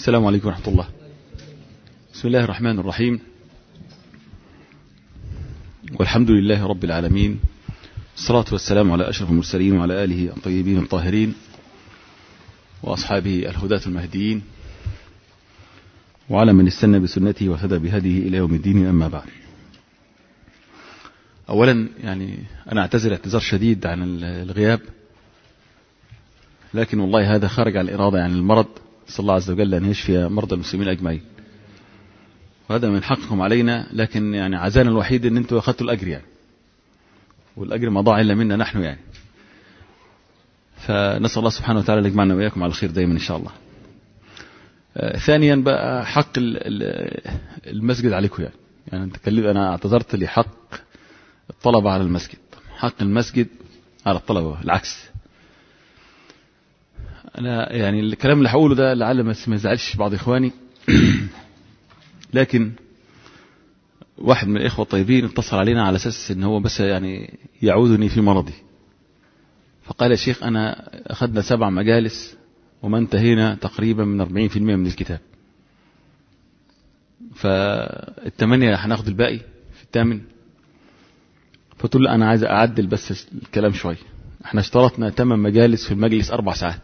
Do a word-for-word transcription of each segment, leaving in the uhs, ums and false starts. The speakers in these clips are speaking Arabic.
السلام عليكم ورحمة الله. بسم الله الرحمن الرحيم، والحمد لله رب العالمين، الصلاة والسلام على أشرف المرسلين وعلى آله الطيبين الطاهرين وأصحابه الهداة المهديين وعلى من استنى بسنته واهتدى بهديه إلى يوم الدين. أما بعد، أولا يعني أنا أعتذر اعتذار شديد عن الغياب، لكن والله هذا خارج عن الإرادة، يعني المرض، صلى الله عز وجل أن يشفي مرضى المسلمين أجمعين، وهذا من حقكم علينا، لكن يعني عزانا الوحيد أن أنتم أخذتوا الأجر يعني، والأجر ما ضاع إلا منا نحن يعني. فنسأل الله سبحانه وتعالى أن يجمعنا وإياكم على الخير دائما إن شاء الله. آه ثانيا بقى حق المسجد عليكم يعني، يعني تكلم أنا اعتذرت لحق الطلبة على المسجد، حق المسجد على الطلبة العكس. أنا يعني الكلام اللي هقوله ده لعل ما يزعلش بعض إخواني، لكن واحد من الإخوة الطيبين اتصل علينا على أساس إن هو بس يعني يعودني في مرضي، فقال يا شيخ أنا أخذنا سبع مجالس وما انتهينا تقريبا من أربعين بالمئة من الكتاب، فالثمانية هناخد الباقي في الثامن. فقلت له أنا عايز أعدل بس الكلام شوي، احنا اشترطنا ثمان مجالس في المجلس أربع ساعات،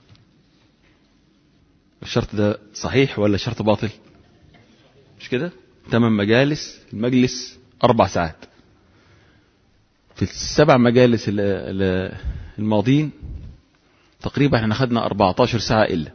الشرط ده صحيح ولا شرط باطل؟ مش كده؟ ثمان مجالس المجلس أربع ساعات، في السبع مجالس الماضين تقريبا احنا أخذنا أربعة عشر ساعة إلا،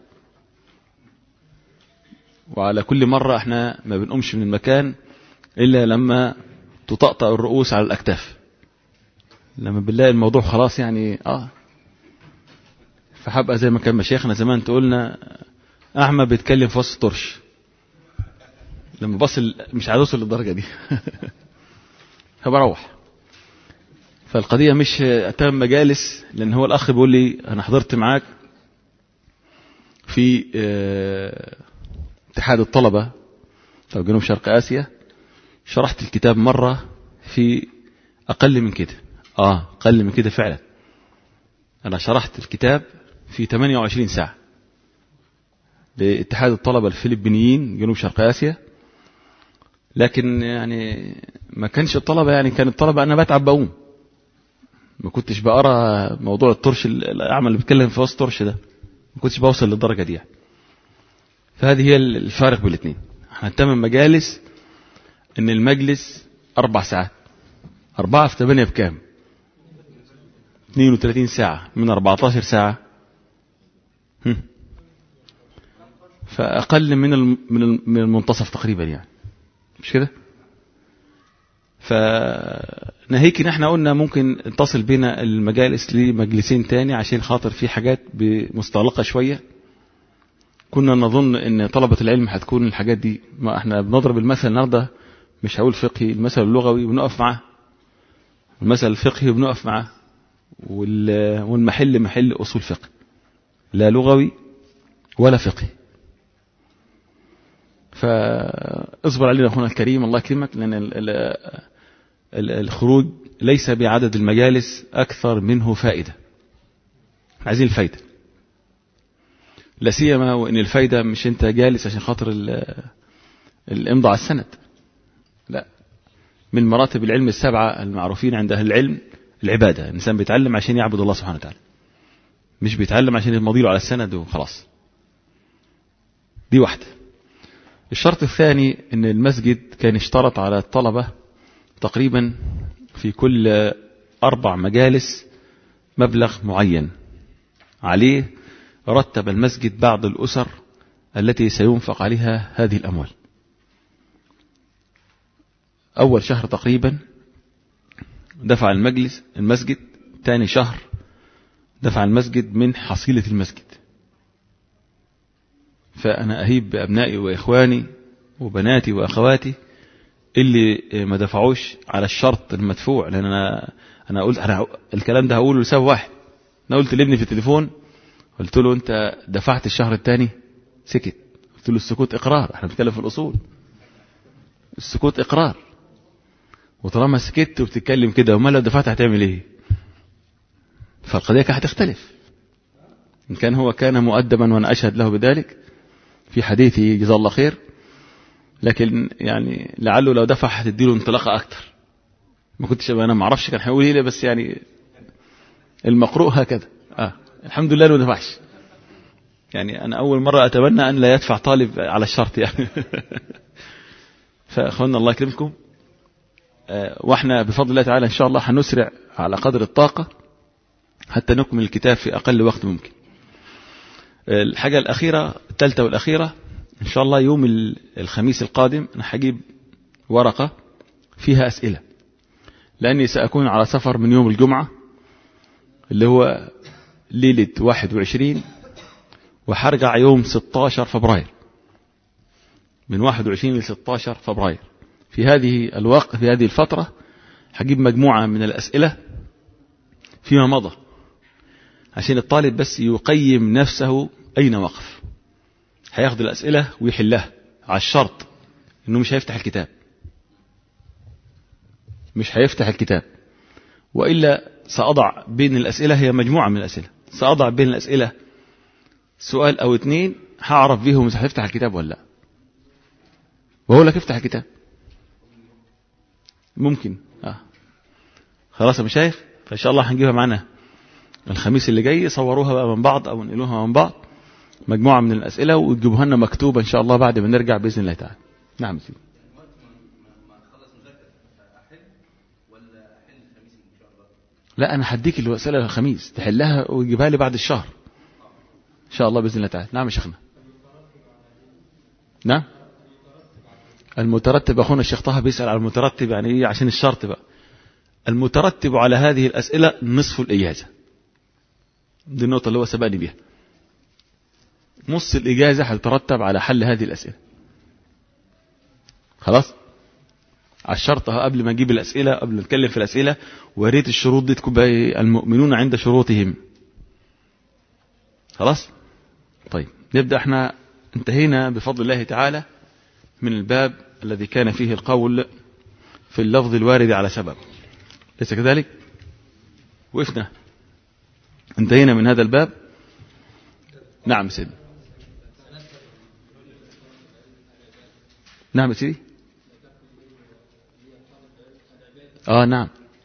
وعلى كل مرة احنا ما بنقومش من المكان إلا لما تطأطأ الرؤوس على الأكتاف، لما بالله الموضوع خلاص يعني اه فحبقى زي ما كان مشايخنا زمان تقولنا أعمى بيتكلم في وسط طرش، لما بصل مش عايز اوصل للدرجة دي فبروح. فالقضية مش أتم مجالس، لأن هو الأخ بيقول لي أنا حضرت معاك في اه اتحاد الطلبة في جنوب شرق آسيا، شرحت الكتاب مرة في أقل من كده، آه أقل من كده فعلا، أنا شرحت الكتاب في ثمانية وعشرين ساعة لاتحاد الطلبة الفلبينيين جنوب شرق آسيا، لكن يعني ما كانش الطلبة، يعني كان الطلبة أنا بتعب بقوم، ما كنتش بقرأ موضوع الطرش الأعمى اللي بيتكلم في وسط الطرش ده، ما كنتش بوصل للدرجة دي يعني. فهذه هي الفارق بين الاثنين، احنا ثمان مجالس ان المجلس أربع ساعات، أربعة في ثمانية بكام؟ اثنين وثلاثين ساعة من أربعة عشر ساعة، فأقل من من المنتصف تقريبا يعني، مش كده؟ فناهيك ان احنا قلنا ممكن تصل بينا المجالس لمجلسين تاني عشان خاطر في حاجات مستغلقة شوية، كنا نظن ان طلبة العلم هتكون الحاجات دي، ما احنا بنضرب المثل النهارده، مش هقول فقهي، المثل اللغوي بنقف معاه، المثل الفقهي بنقف معاه، والمحل محل أصول فقه، لا لغوي ولا فقهي. فاصبر علينا أخونا الكريم الله يكرمك، لأن الخروج ليس بعدد المجالس أكثر منه فائدة، عايزين الفايدة، لا سيما وإن الفايدة مش أنت جالس عشان خاطر الإمضاء على السند، لا، من مراتب العلم السبعة المعروفين عند أهل العلم العبادة، الإنسان بيتعلم عشان يعبد الله سبحانه وتعالى، مش بيتعلم عشان يمضي له على السند وخلاص. دي واحدة. الشرط الثاني ان المسجد كان اشترط على الطلبة تقريبا في كل أربع مجالس مبلغ معين، عليه رتب المسجد بعض الأسر التي سينفق عليها هذه الأموال. أول شهر تقريبا دفع المجلس المسجد، ثاني شهر دفع المسجد من حصيلة المسجد. فأنا أهيب بأبنائي وإخواني وبناتي وأخواتي اللي ما دفعوش على الشرط المدفوع، لأن أنا أنا قلت أنا الكلام ده هقوله لسبب واحد، أنا قلت لابني في التليفون، قلت له أنت دفعت الشهر الثاني؟ سكت، قلت له السكوت إقرار، احنا بنتكلم في الأصول، السكوت إقرار، وطالما سكت وبتتكلم كده وما لو دفعت هتعمل إيه؟ فالقضية كانت هتختلف، إن كان هو كان مؤدبا وأنا أشهد له بذلك، في حديثي جزاه الله خير، لكن يعني لعله لو دفع هتديله انطلاقة أكتر. ما كنتش أنا ما أعرفش كان هيقول إيه، بس يعني المقروء هكذا. آه الحمد لله ما دفعش. يعني أنا أول مرة أتمنى أن لا يدفع طالب على الشرط يعني. فأخوانا الله يكرمكم، آه وإحنا بفضل الله تعالى إن شاء الله هنسرع على قدر الطاقة حتى نكمل الكتاب في أقل وقت ممكن. آه الحاجة الأخيرة الثالثة والأخيرة إن شاء الله يوم الخميس القادم أنا هجيب ورقة فيها أسئلة، لأني سأكون على سفر من يوم الجمعة اللي هو ليلة واحد وعشرين، وحرجع يوم ستة عشر فبراير، من واحد وعشرين ل ستة عشر فبراير. في هذه الوقت في هذه الفترة هجيب مجموعة من الأسئلة فيما مضى، عشان الطالب بس يقيم نفسه أين وقف. هياخد الأسئلة ويحلها على الشرط إنه مش هيفتح الكتاب، مش هيفتح الكتاب، وإلا سأضع بين الأسئلة، هي مجموعة من الأسئلة، سأضع بين الأسئلة سؤال أو اثنين هعرف بيهم إذا هيفتح الكتاب ولا لا، وهو لك افتح الكتاب ممكن. آه. خلاص يا مشايخ، فإن شاء الله هنجيبها معنا الخميس اللي جاي، صوروها بقى من بعض أو نقلوها من بعض مجموعة من الأسئلة وتجيبوها لنا مكتوبة إن شاء الله بعد ما نرجع بإذن الله تعالى. نعم سيدي. لا أنا هديك الأسئلة الخميس تحلها وتجيبها لي بعد الشهر إن شاء الله بإذن الله تعالى. نعم يا شيخنا. نعم المترتب، أخونا الشيخ طه بيسأل على المترتب يعني إيه، عشان الشرط بقى. المترتب على هذه الأسئلة نصف الإجازة، دي النقطة اللي هو سبقني بها. نص الإجازة هتترتب على حل هذه الأسئلة. خلاص على الشرط قبل ما نجيب الأسئلة، قبل ما نتكلم في الأسئلة، وريت الشروط دي تكون المؤمنون عند شروطهم. خلاص طيب نبدأ. احنا انتهينا بفضل الله تعالى من الباب الذي كان فيه القول في اللفظ الوارد على سبب، ليس كذلك؟ وقفنا انتهينا من هذا الباب. نعم سيدي. نعم سيدي. اه نعم.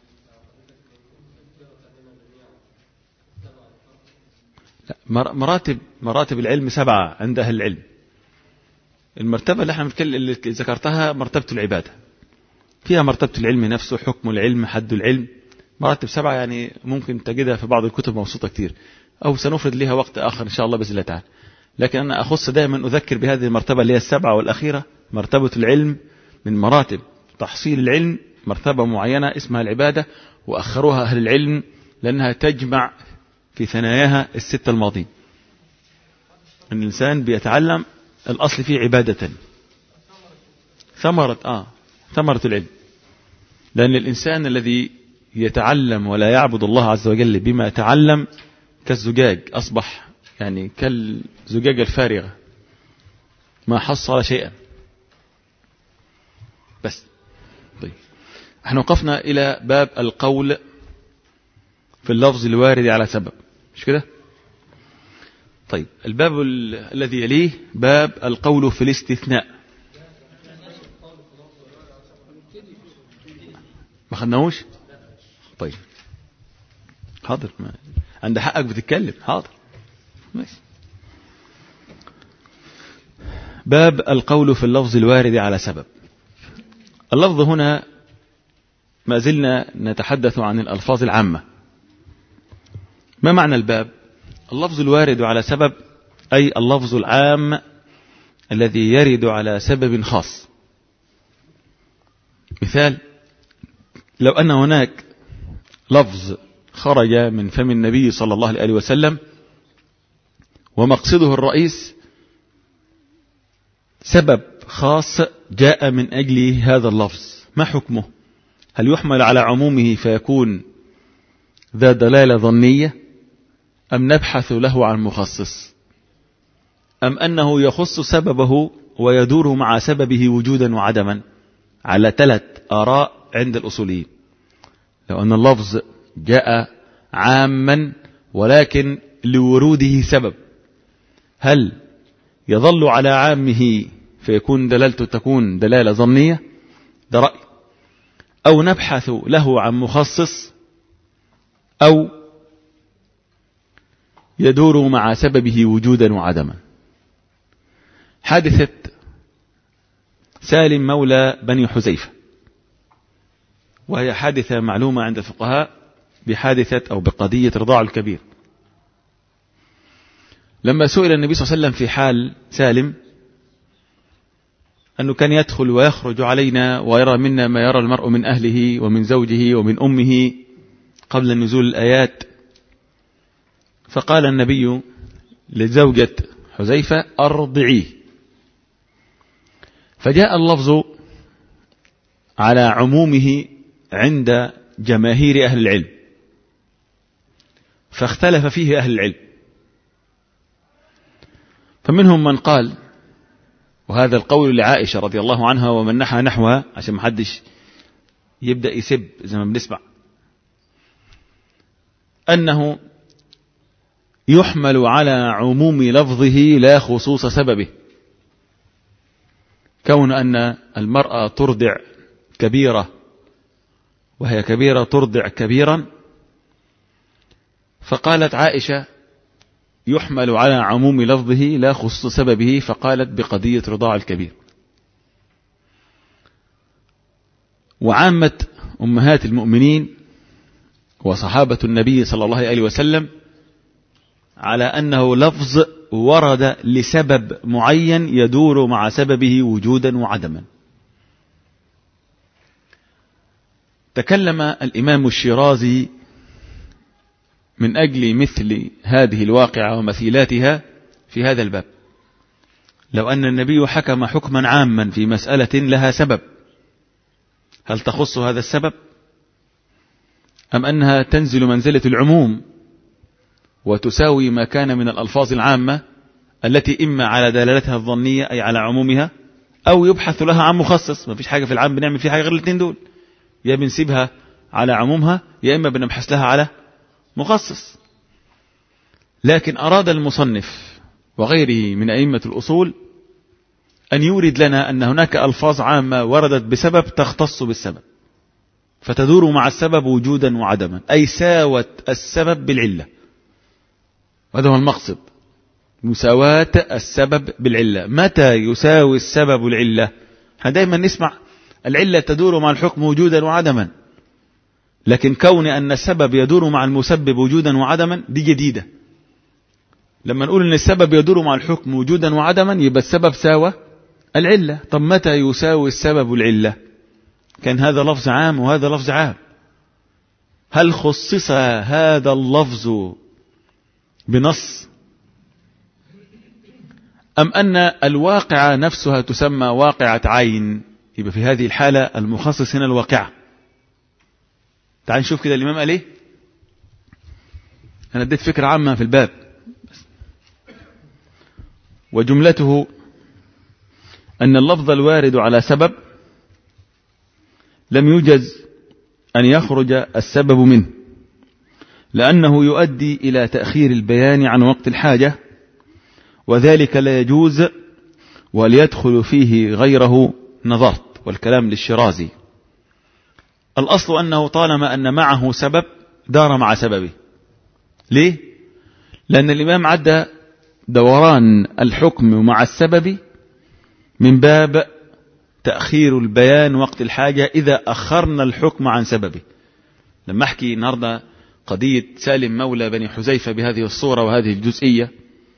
لا مراتب مراتب العلم سبعة عند أهل العلم. المرتبة اللي احنا بنتكلم اللي ذكرتها مرتبة العبادة، فيها مرتبة العلم نفسه، حكم العلم، حد العلم، مراتب سبعة يعني ممكن تجدها في بعض الكتب مبسوطة كتير، أو سنفرد لها وقت آخر إن شاء الله بإذن الله تعالى. لكن أنا أخص دائما أذكر بهذه المرتبة اللي هي السبعة والأخيرة، مرتبة العلم. من مراتب تحصيل العلم مرتبة معينة اسمها العبادة، وأخروها أهل العلم لأنها تجمع في ثناياها الستة الماضين. أن الإنسان بيتعلم الأصل فيه عبادة، ثمرة آه ثمرة العلم. لأن الإنسان الذي يتعلم ولا يعبد الله عز وجل بما تعلم كالزجاج، أصبح يعني كالزجاجة الفارغة ما حصل شيئا. بس طيب احنا وقفنا إلى باب القول في اللفظ الوارد على سبب، مش كده؟ طيب الباب الذي يليه باب القول في الاستثناء. ما خدناهوش؟ طيب حاضر، ما عند حقك بتتكلم، حاضر ماشي. باب القول في اللفظ الوارد على سبب. اللفظ هنا ما زلنا نتحدث عن الألفاظ العامة. ما معنى الباب؟ اللفظ الوارد على سبب أي اللفظ العام الذي يرد على سبب خاص. مثال، لو أن هناك لفظ خرج من فم النبي صلى الله عليه وسلم ومقصده الرئيس سبب خاص جاء من أجل هذا اللفظ، ما حكمه؟ هل يحمل على عمومه فيكون ذا دلالة ظنية، أم نبحث له عن مخصص، أم أنه يخص سببه ويدور مع سببه وجودا وعدما؟ على ثلاث آراء عند الأصوليين. لو أن اللفظ جاء عاما ولكن لوروده سبب، هل يظل على عامه فيكون دلالته تكون دلالة ظنية، ده رأي، أو نبحث له عن مخصص، أو يدور مع سببه وجودا وعدما. حادثة سالم مولى بني حذيفة، وهي حادثة معلومة عند الفقهاء بحادثة أو بقضية رضاع الكبير. لما سئل النبي صلى الله عليه وسلم في حال سالم أنه كان يدخل ويخرج علينا ويرى منا ما يرى المرء من أهله ومن زوجه ومن أمه قبل نزول الآيات، فقال النبي لزوجة حذيفة أرضعيه، فجاء اللفظ على عمومه عند جماهير أهل العلم، فاختلف فيه أهل العلم، فمنهم من قال، وهذا القول لعائشة رضي الله عنها ومن نحى نحوها عشان ما حدش يبدأ يسب زي ما بنسمع، أنه يحمل على عموم لفظه لا خصوص سببه، كون أن المرأة ترضع كبيرة وهي كبيرة ترضع كبيرا، فقالت عائشة يحمل على عموم لفظه لا خصوص سببه، فقالت بقضية رضاع الكبير. وعامة أمهات المؤمنين وصحابة النبي صلى الله عليه وسلم على أنه لفظ ورد لسبب معين يدور مع سببه وجودا وعدما. تكلم الإمام الشيرازي من أجل مثل هذه الواقعة ومثيلاتها في هذا الباب: لو أن النبي حكم حكما عاما في مسألة لها سبب، هل تخص هذا السبب أم أنها تنزل منزلة العموم وتساوي ما كان من الألفاظ العامة التي إما على دلالتها الظنية أي على عمومها، أو يبحث لها عن مخصص؟ ما فيش حاجة في العام بنعمل فيها حاجة غير الاثنين دول، يا بنسيبها على عمومها يا إما بنبحث لها على مخصص. لكن أراد المصنف وغيره من أئمة الأصول أن يورد لنا أن هناك ألفاظ عامة وردت بسبب تختص بالسبب، فتدور مع السبب وجودا وعدما، أي ساوت السبب بالعلة. هذا هو المقصد، مساواة السبب بالعلة. متى يساوي السبب العلة؟ احنا دايما نسمع العلة تدور مع الحكم وجودا وعدما، لكن كون أن السبب يدور مع المسبب وجودا وعدما دي جديدة. لما نقول أن السبب يدور مع الحكم وجودا وعدما يبقى السبب ساوى العلة. طب متى يساوي السبب العلة؟ كان هذا لفظ عام وهذا لفظ عام، هل خصص هذا اللفظ بنص أم أن الواقعة نفسها تسمى واقعة عين؟ يبقى في هذه الحالة المخصص هنا الواقعة. تعال نشوف كده الإمام قال ايه. أنا اديت فكرة عامة في الباب، وجملته أن اللفظ الوارد على سبب لم يجز أن يخرج السبب منه، لأنه يؤدي إلى تأخير البيان عن وقت الحاجة، وذلك لا يجوز وليدخل فيه غيره نظرت. والكلام للشيرازي. الأصل أنه طالما أن معه سبب دار مع سببه. ليه؟ لأن الإمام عدى دوران الحكم مع السبب من باب تأخير البيان وقت الحاجة إذا أخرنا الحكم عن سببه. لما أحكي النهاردة قضية سالم مولى بني حذيفة بهذه الصورة وهذه الجزئية،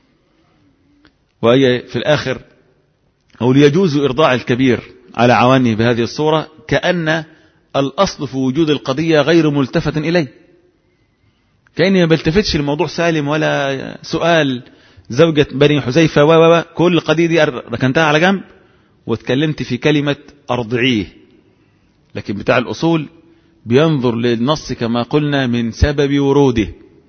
وهي في الآخر أو ليجوز إرضاع الكبير على عوانه بهذه الصورة، كأن الأصل في وجود القضية غير ملتفت إليه، كأني ما بلتفتش الموضوع سالم ولا سؤال زوجة بني حذيفة و و كل القضية دي ركنتها على جنب واتكلمت في كلمة أرضعيه. لكن بتاع الأصول بينظر للنص كما قلنا من سبب وروده،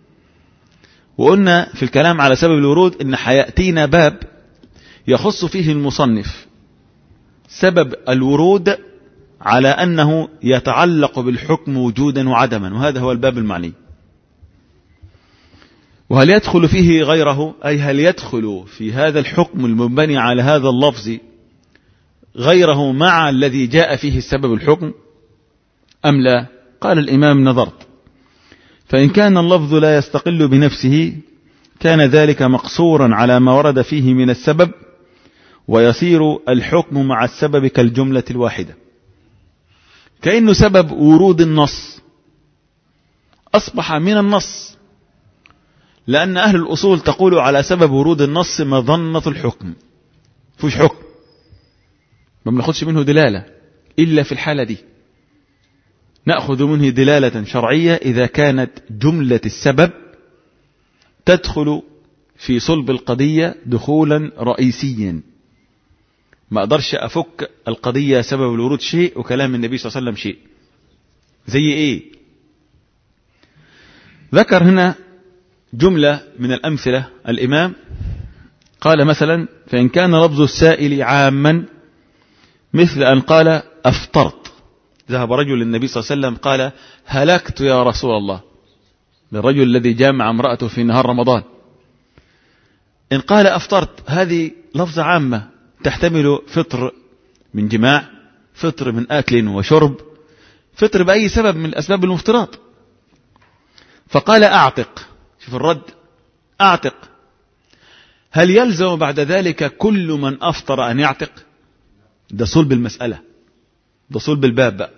وقلنا في الكلام على سبب الورود إن حيأتينا باب يخص فيه المصنف سبب الورود على أنه يتعلق بالحكم وجودا وعدما، وهذا هو الباب المعني. وهل يدخل فيه غيره، أي هل يدخل في هذا الحكم المبني على هذا اللفظ غيره مع الذي جاء فيه السبب الحكم أم لا؟ قال الإمام: نظرت، فإن كان اللفظ لا يستقل بنفسه كان ذلك مقصورا على ما ورد فيه من السبب، ويصير الحكم مع السبب كالجملة الواحدة، كأنه سبب ورود النص أصبح من النص، لأن أهل الأصول تقول على سبب ورود النص مظنة الحكم، فيش حكم، ما بناخدش منه دلالة إلا في الحالة دي، نأخذ منه دلالة شرعية إذا كانت جملة السبب تدخل في صلب القضية دخولا رئيسيا. ما أقدرش أفك القضية سبب الورود شيء وكلام النبي صلى الله عليه وسلم شيء. زي إيه؟ ذكر هنا جملة من الأمثلة الإمام، قال مثلا: فإن كان لفظ السائل عاما مثل أن قال أفطرت، ذهب رجل للنبي صلى الله عليه وسلم قال: هلكت يا رسول الله، للرجل الذي جامع امرأته في نهار رمضان. إن قال أفطرت هذه لفظة عامة تحتمل فطر من جماع، فطر من أكل وشرب، فطر بأي سبب من الأسباب المفترات. فقال أعتق، شوف الرد، أعتق، هل يلزم بعد ذلك كل من أفطر أن يعتق؟ ده صلب المسألة، ده صلب الباب بقى.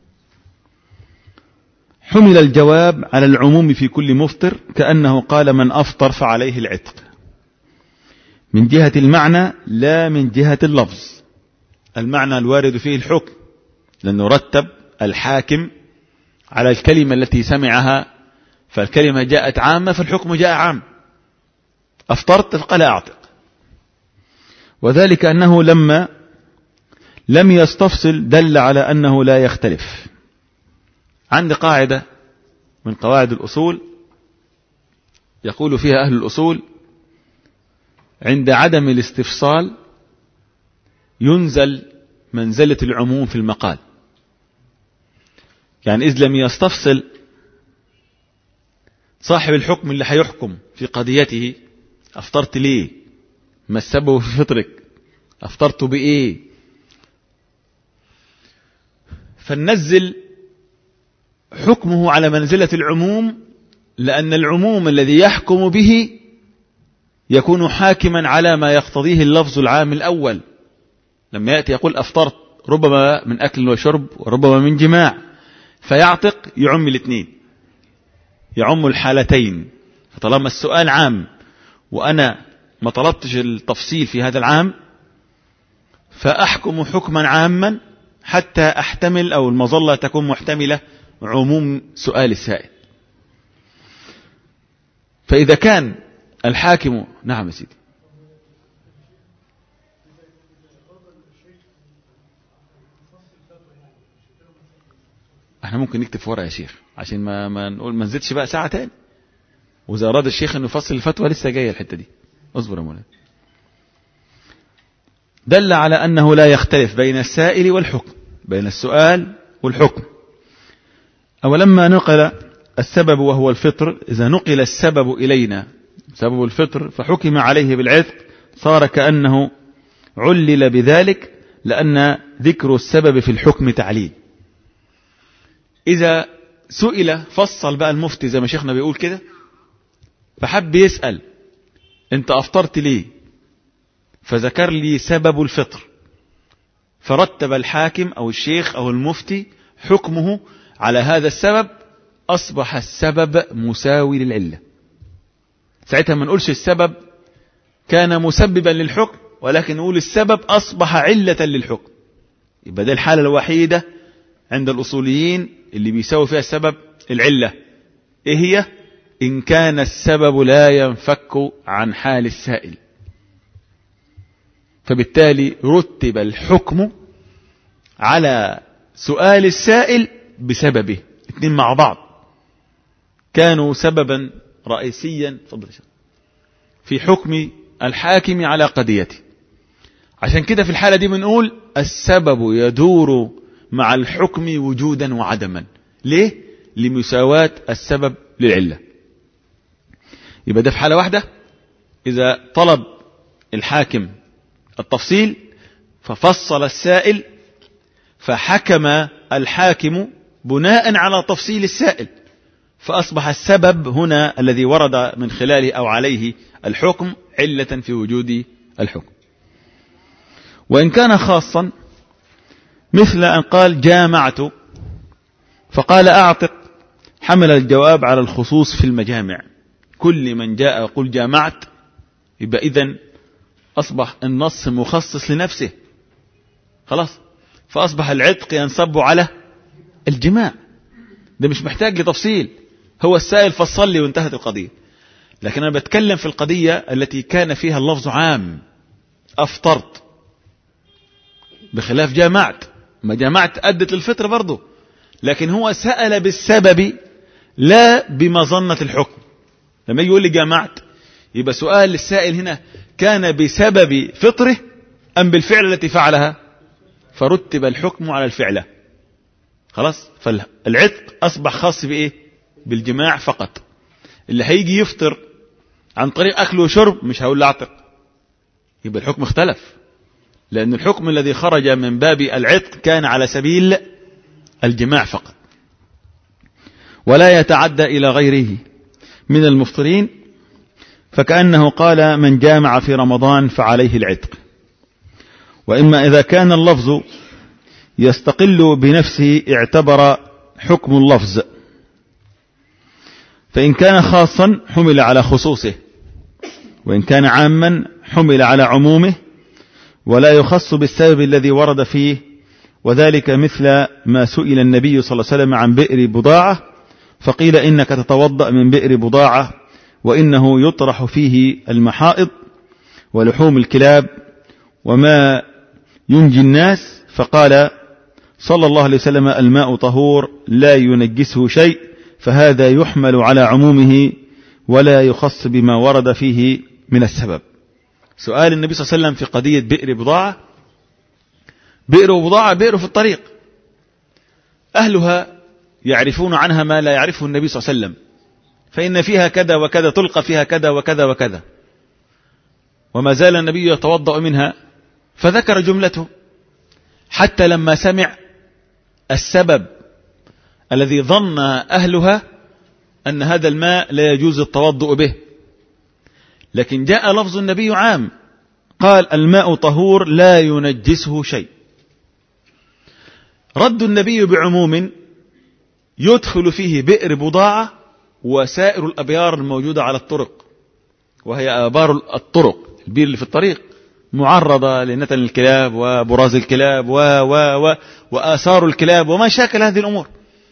حمل الجواب على العموم في كل مفطر، كأنه قال من أفطر فعليه العتق، من جهة المعنى لا من جهة اللفظ. المعنى الوارد فيه الحكم، لأنه رتب الحاكم على الكلمة التي سمعها، فالكلمة جاءت عامة فالحكم جاء عام. أفطرت فقال أعتق، وذلك أنه لما لم يستفصل دل على أنه لا يختلف. عند قاعدة من قواعد الأصول يقول فيها أهل الأصول: عند عدم الاستفصال ينزل منزلة العموم في المقال. يعني إذ لم يستفصل صاحب الحكم اللي هيحكم في قضيته، أفطرت ليه؟ ما السبب في فطرك؟ أفطرت بإيه؟ فننزل حكمه على منزلة العموم، لأن العموم الذي يحكم به يكون حاكما على ما يقتضيه اللفظ العام الأول. لما يأتي يقول أفطرت، ربما من أكل وشرب وربما من جماع، فيعتق يعم الاثنين، يعم الحالتين. فطالما السؤال عام وأنا ما طلبتش التفصيل في هذا العام، فأحكم حكما عاما حتى أحتمل أو المظلة تكون محتملة عموم سؤال السائل. فإذا كان الحاكم، نعم يا سيدي، احنا ممكن نكتب في ورقة يا شيخ عشان ما ما نقول ما نزيدش بقى ساعة تاني، وإذا أراد الشيخ أنه يفصل الفتوى لسه جاية الحتة دي، اصبر يا مولانا. دل على أنه لا يختلف بين السائل والحكم، بين السؤال والحكم. أولما نقل السبب وهو الفطر، إذا نقل السبب إلينا سبب الفطر فحكم عليه بالعتق، صار كأنه علل بذلك، لأن ذكر السبب في الحكم تعليل. إذا سئل فصل بقى المفتي زي ما شيخنا بيقول كده، فحب يسأل أنت أفطرت ليه؟ فذكر لي سبب الفطر، فرتب الحاكم أو الشيخ أو المفتي حكمه على هذا السبب، أصبح السبب مساوي للعلة. ساعتها ما نقولش السبب كان مسببا للحكم، ولكن نقول السبب أصبح علة للحكم. يبقى ده الحالة الوحيدة عند الأصوليين اللي بيساوي فيها السبب العلة. إيه هي؟ إن كان السبب لا ينفك عن حال السائل، فبالتالي رتب الحكم على سؤال السائل بسببه، اثنين مع بعض كانوا سببا رئيسيا في حكم الحاكم على قضيته. عشان كده في الحالة دي بنقول السبب يدور مع الحكم وجودا وعدما. ليه؟ لمساواة السبب للعلة. يبقى ده في حالة واحدة إذا طلب الحاكم التفصيل ففصل السائل فحكم الحاكم بناء على تفصيل السائل، فأصبح السبب هنا الذي ورد من خلاله أو عليه الحكم علة في وجود الحكم. وإن كان خاصا مثل أن قال جامعت فقال أعتق، حمل الجواب على الخصوص في المجامع، كل من جاء وقل جامعت يبقى إذن أصبح النص مخصص لنفسه خلاص، فأصبح العتق ينصب على الجماع، ده مش محتاج لتفصيل، هو السائل فصل لي وانتهت القضية. لكن أنا بتكلم في القضية التي كان فيها اللفظ عام، أفطرت، بخلاف جامعت، ما جامعت أدت للفطر برضه، لكن هو سأل بالسبب لا بمظنة الحكم. لما يقول لي جامعت يبقى سؤال للسائل هنا كان بسبب فطره أم بالفعل التي فعلها، فرتب الحكم على الفعلة خلاص. فالعتق أصبح خاص بإيه؟ بالجماع فقط. اللي هيجي يفطر عن طريق أكل وشرب مش هقول له يبقى الحكم اختلف، لأن الحكم الذي خرج من باب العتق كان على سبيل الجماع فقط ولا يتعدى إلى غيره من المفطرين، فكأنه قال من جامع في رمضان فعليه العتق. وإما إذا كان اللفظ يستقل بنفسه اعتبر حكم اللفظ، فإن كان خاصا حمل على خصوصه، وإن كان عاما حمل على عمومه، ولا يخص بالسبب الذي ورد فيه. وذلك مثل ما سئل النبي صلى الله عليه وسلم عن بئر بضاعة فقيل إنك تتوضأ من بئر بضاعة وإنه يطرح فيه المحائض ولحوم الكلاب وما ينجي الناس، فقال صلى الله عليه وسلم الماء طهور لا ينجسه شيء، فهذا يحمل على عمومه ولا يخص بما ورد فيه من السبب. سؤال النبي صلى الله عليه وسلم في قضية بئر بضاعة، بئر بضاعة بئر في الطريق، أهلها يعرفون عنها ما لا يعرفه النبي صلى الله عليه وسلم، فإن فيها كذا وكذا، تلقى فيها كذا وكذا وكذا، وما زال النبي يتوضأ منها، فذكر جملته حتى لما سمع السبب الذي ظن أهلها أن هذا الماء لا يجوز التوضؤ به، لكن جاء لفظ النبي عام، قال الماء طهور لا ينجسه شيء. رد النبي بعموم يدخل فيه بئر بضاعة وسائر الأبيار الموجودة على الطرق، وهي آبار الطرق، البير اللي في الطريق معرضة لنتن الكلاب وبراز الكلاب و و و وآثار الكلاب وما شاكل هذه الأمور.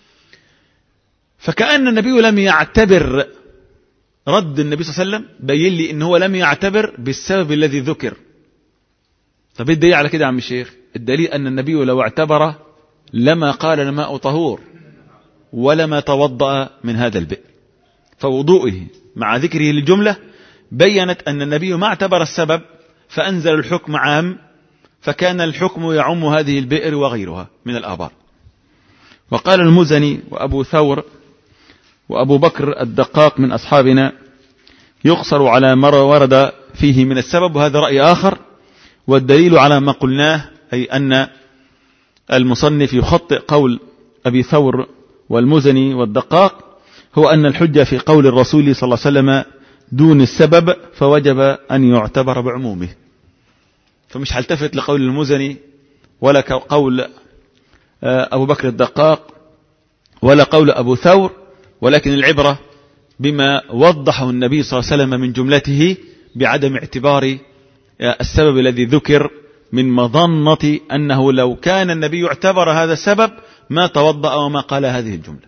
فكأن النبي لم يعتبر رد النبي صلى الله عليه وسلم، بين لي إنه لم يعتبر بالسبب الذي ذكر. طب الدليل على كده يا عم الشيخ؟ الدليل أن النبي لو اعتبر لما قال الماء طهور ولما توضأ من هذا البئر، فوضوئه مع ذكره للجملة بيّنت أن النبي ما اعتبر السبب فأنزل الحكم عام، فكان الحكم يعم هذه البئر وغيرها من الآبار. وقال المزني وأبو ثور وأبو بكر الدقاق من أصحابنا يقصر على ما ورد فيه من السبب، وهذا رأي آخر. والدليل على ما قلناه أي أن المصنف يخطئ قول أبي ثور والمزني والدقاق، هو أن الحجة في قول الرسول صلى الله عليه وسلم دون السبب، فوجب أن يعتبر بعمومه. فمش هلتفت لقول المزني ولا قول أبو بكر الدقاق ولا قول أبو ثور، ولكن العبرة بما وضحه النبي صلى الله عليه وسلم من جملته بعدم اعتبار السبب الذي ذكر، من مظنة أنه لو كان النبي اعتبر هذا السبب ما توضأ وما قال هذه الجملة.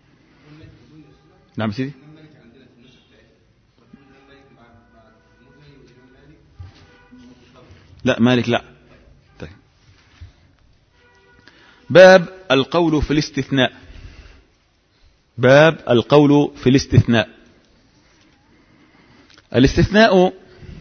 نعم سيدي. لا مالك لا. طيب. باب القول في الاستثناء. باب القول في الاستثناء. الاستثناء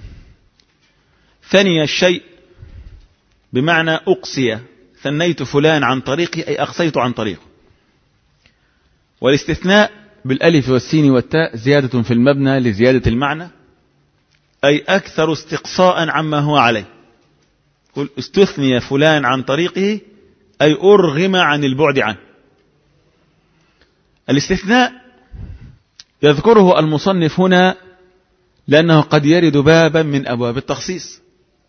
ثني الشيء بمعنى أقصي، ثنيت فلان عن طريقي أي أقصيت عن طريقه. والاستثناء بالألف والسين والتاء زيادة في المبنى لزيادة المعنى، أي أكثر استقصاء عما هو عليه. قل استثني فلان عن طريقه، أي أرغم عن البعد عنه. الاستثناء يذكره المصنف هنا لأنه قد يرد بابا من أبواب التخصيص،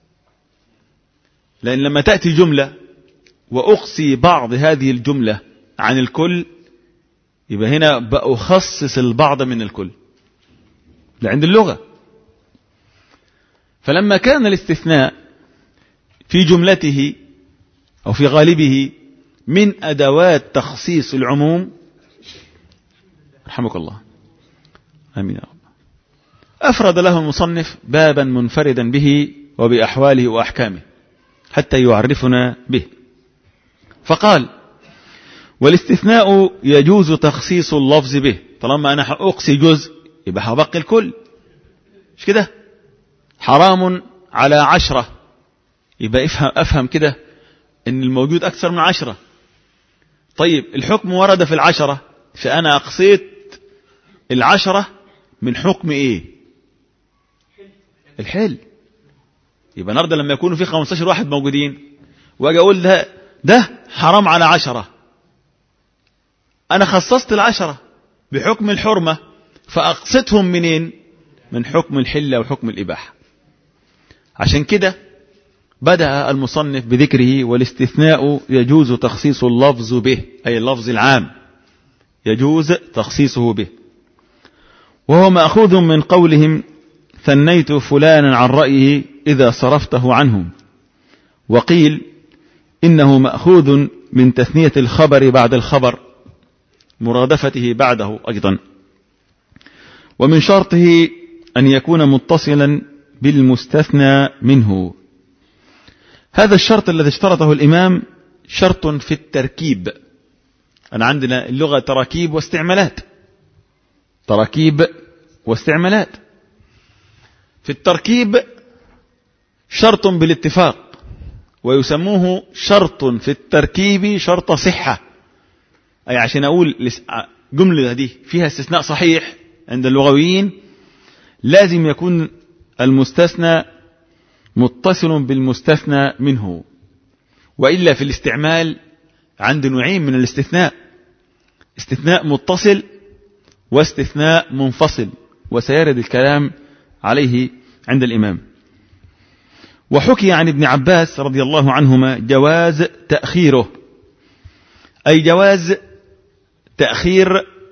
لأن لما تأتي جملة وأقصي بعض هذه الجملة عن الكل، يبقى هنا بأخصص البعض من الكل لعند اللغة. فلما كان الاستثناء في جملته أو في غالبه من أدوات تخصيص العموم، رحمك الله، آمين يا رب، أفرد له المصنف بابا منفردا به وبأحواله وأحكامه حتى يعرفنا به، فقال: والاستثناء يجوز تخصيص اللفظ به. طالما أنا أقصي جزء يبقى هبقي الكل، مش كده؟ حرام على عشرة، يبقى افهم, أفهم كده أن الموجود أكثر من عشرة. طيب الحكم ورد في العشرة، فأنا أقصيت العشرة من حكم إيه؟ الحل. يبقى نرد لما يكونوا في خمستاشر واحد موجودين واجي أقول ده, ده حرام على عشرة، أنا خصصت العشرة بحكم الحرمة، فأقصتهم منين؟ من حكم الحل أو حكم الإباحة. عشان كده بدأ المصنف بذكره: والاستثناء يجوز تخصيص اللفظ به، أي اللفظ العام يجوز تخصيصه به، وهو مأخوذ من قولهم: ثنيت فلانا عن رأيه إذا صرفته عنهم. وقيل إنه مأخوذ من تثنية الخبر بعد الخبر، مرادفته بعده أيضا. ومن شرطه أن يكون متصلا بالمستثنى منه. هذا الشرط الذي اشترطه الإمام شرط في التركيب. أنا عندنا اللغة تراكيب واستعمالات، تراكيب واستعمالات. في التركيب شرط بالاتفاق، ويسموه شرط في التركيب شرط صحة، أي عشان أقول جملة دي فيها استثناء صحيح عند اللغويين لازم يكون المستثنى متصل بالمستثنى منه، وإلا في الاستعمال عند نوعين من الاستثناء: استثناء متصل واستثناء منفصل، وسيرد الكلام عليه عند الإمام. وحكي عن ابن عباس رضي الله عنهما جواز تأخيره، أي جواز تأخير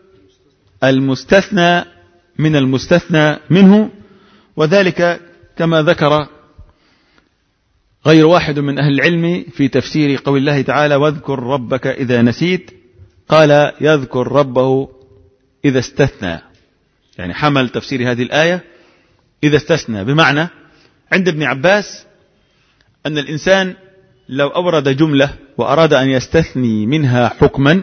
المستثنى من المستثنى منه، وذلك كما ذكر غير واحد من أهل العلم في تفسير قول الله تعالى: واذكر ربك إذا نسيت، قال: يذكر ربه إذا استثنى، يعني حمل تفسير هذه الآية إذا استثنى، بمعنى عند ابن عباس أن الإنسان لو أورد جملة وأراد أن يستثني منها حكما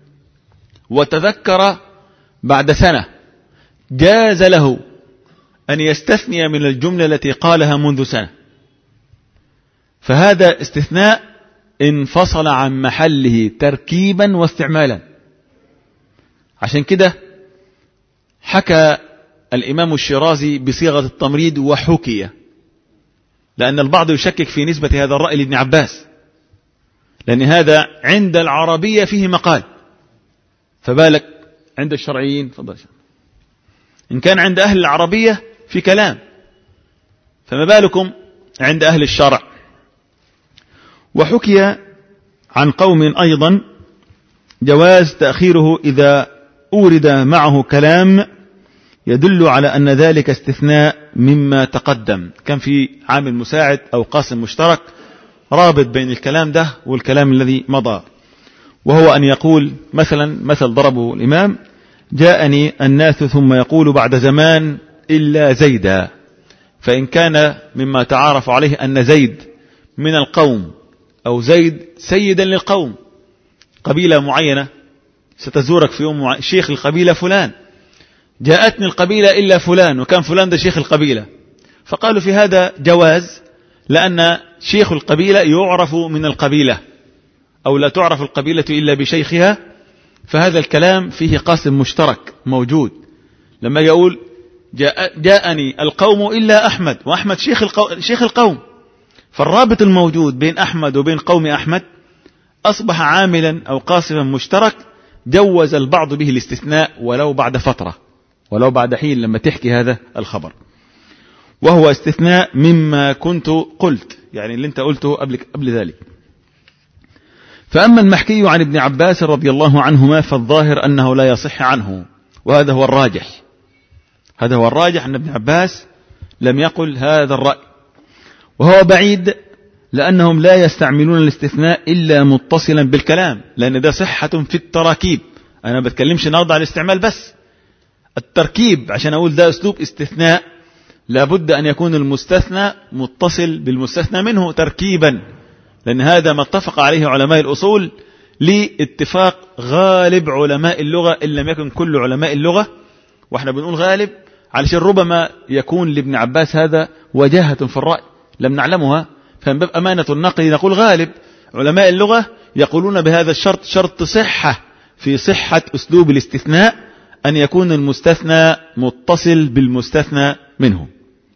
وتذكر بعد سنة، جاز له أن يستثني من الجملة التي قالها منذ سنة، فهذا استثناء انفصل عن محله تركيبا واستعمالا. عشان كده حكى الإمام الشيرازي بصيغة التمريض وحكي، لأن البعض يشكك في نسبة هذا الرأي لابن عباس، لأن هذا عند العربية فيه مقال، فبالك عند الشرعيين. فضل إن كان عند أهل العربية في كلام، فما بالكم عند أهل الشرع. وحكي عن قوم أيضا جواز تأخيره إذا أورد معه كلام يدل على أن ذلك استثناء مما تقدم. كان في عامل مساعد أو قاسم مشترك رابط بين الكلام ده والكلام الذي مضى، وهو أن يقول مثلا مثل ضربه الإمام: جاءني الناس ثم يقول بعد زمان إلا زيدا، فإن كان مما تعارف عليه أن زيد من القوم أو زيد سيدا للقوم، قبيلة معينة ستزورك في يوم شيخ القبيلة فلان، جاءتني القبيلة إلا فلان، وكان فلان ده شيخ القبيلة، فقالوا في هذا جواز، لأن شيخ القبيلة يعرف من القبيلة، أو لا تعرف القبيلة إلا بشيخها، فهذا الكلام فيه قاسم مشترك موجود. لما يقول جاء جاءني القوم إلا أحمد، وأحمد شيخ القوم, شيخ القوم، فالرابط الموجود بين أحمد وبين قوم أحمد أصبح عاملا أو قاسما مشترك جوز البعض به الاستثناء ولو بعد فترة، ولو بعد حين لما تحكي هذا الخبر، وهو استثناء مما كنت قلت، يعني اللي انت قلته قبل, قبل ذلك. فأما المحكي عن ابن عباس رضي الله عنهما فالظاهر أنه لا يصح عنه، وهذا هو الراجح، هذا هو الراجح أن ابن عباس لم يقل هذا الرأي، وهو بعيد لأنهم لا يستعملون الاستثناء إلا متصلا بالكلام، لأن ده صحة في التراكيب. أنا ما بتكلمش النهارده على الاستعمال بس، التركيب عشان أقول ده أسلوب استثناء لابد أن يكون المستثنى متصل بالمستثنى منه تركيبا، لأن هذا ما اتفق عليه علماء الأصول لاتفاق غالب علماء اللغة إن لم يكن كل علماء اللغة. واحنا بنقول غالب علشان ربما يكون لابن عباس هذا وجاهة في الرأي لم نعلمها، فمن باب أمانة النقل نقول غالب علماء اللغة يقولون بهذا الشرط، شرط صحة في صحة أسلوب الاستثناء أن يكون المستثنى متصل بالمستثنى منه.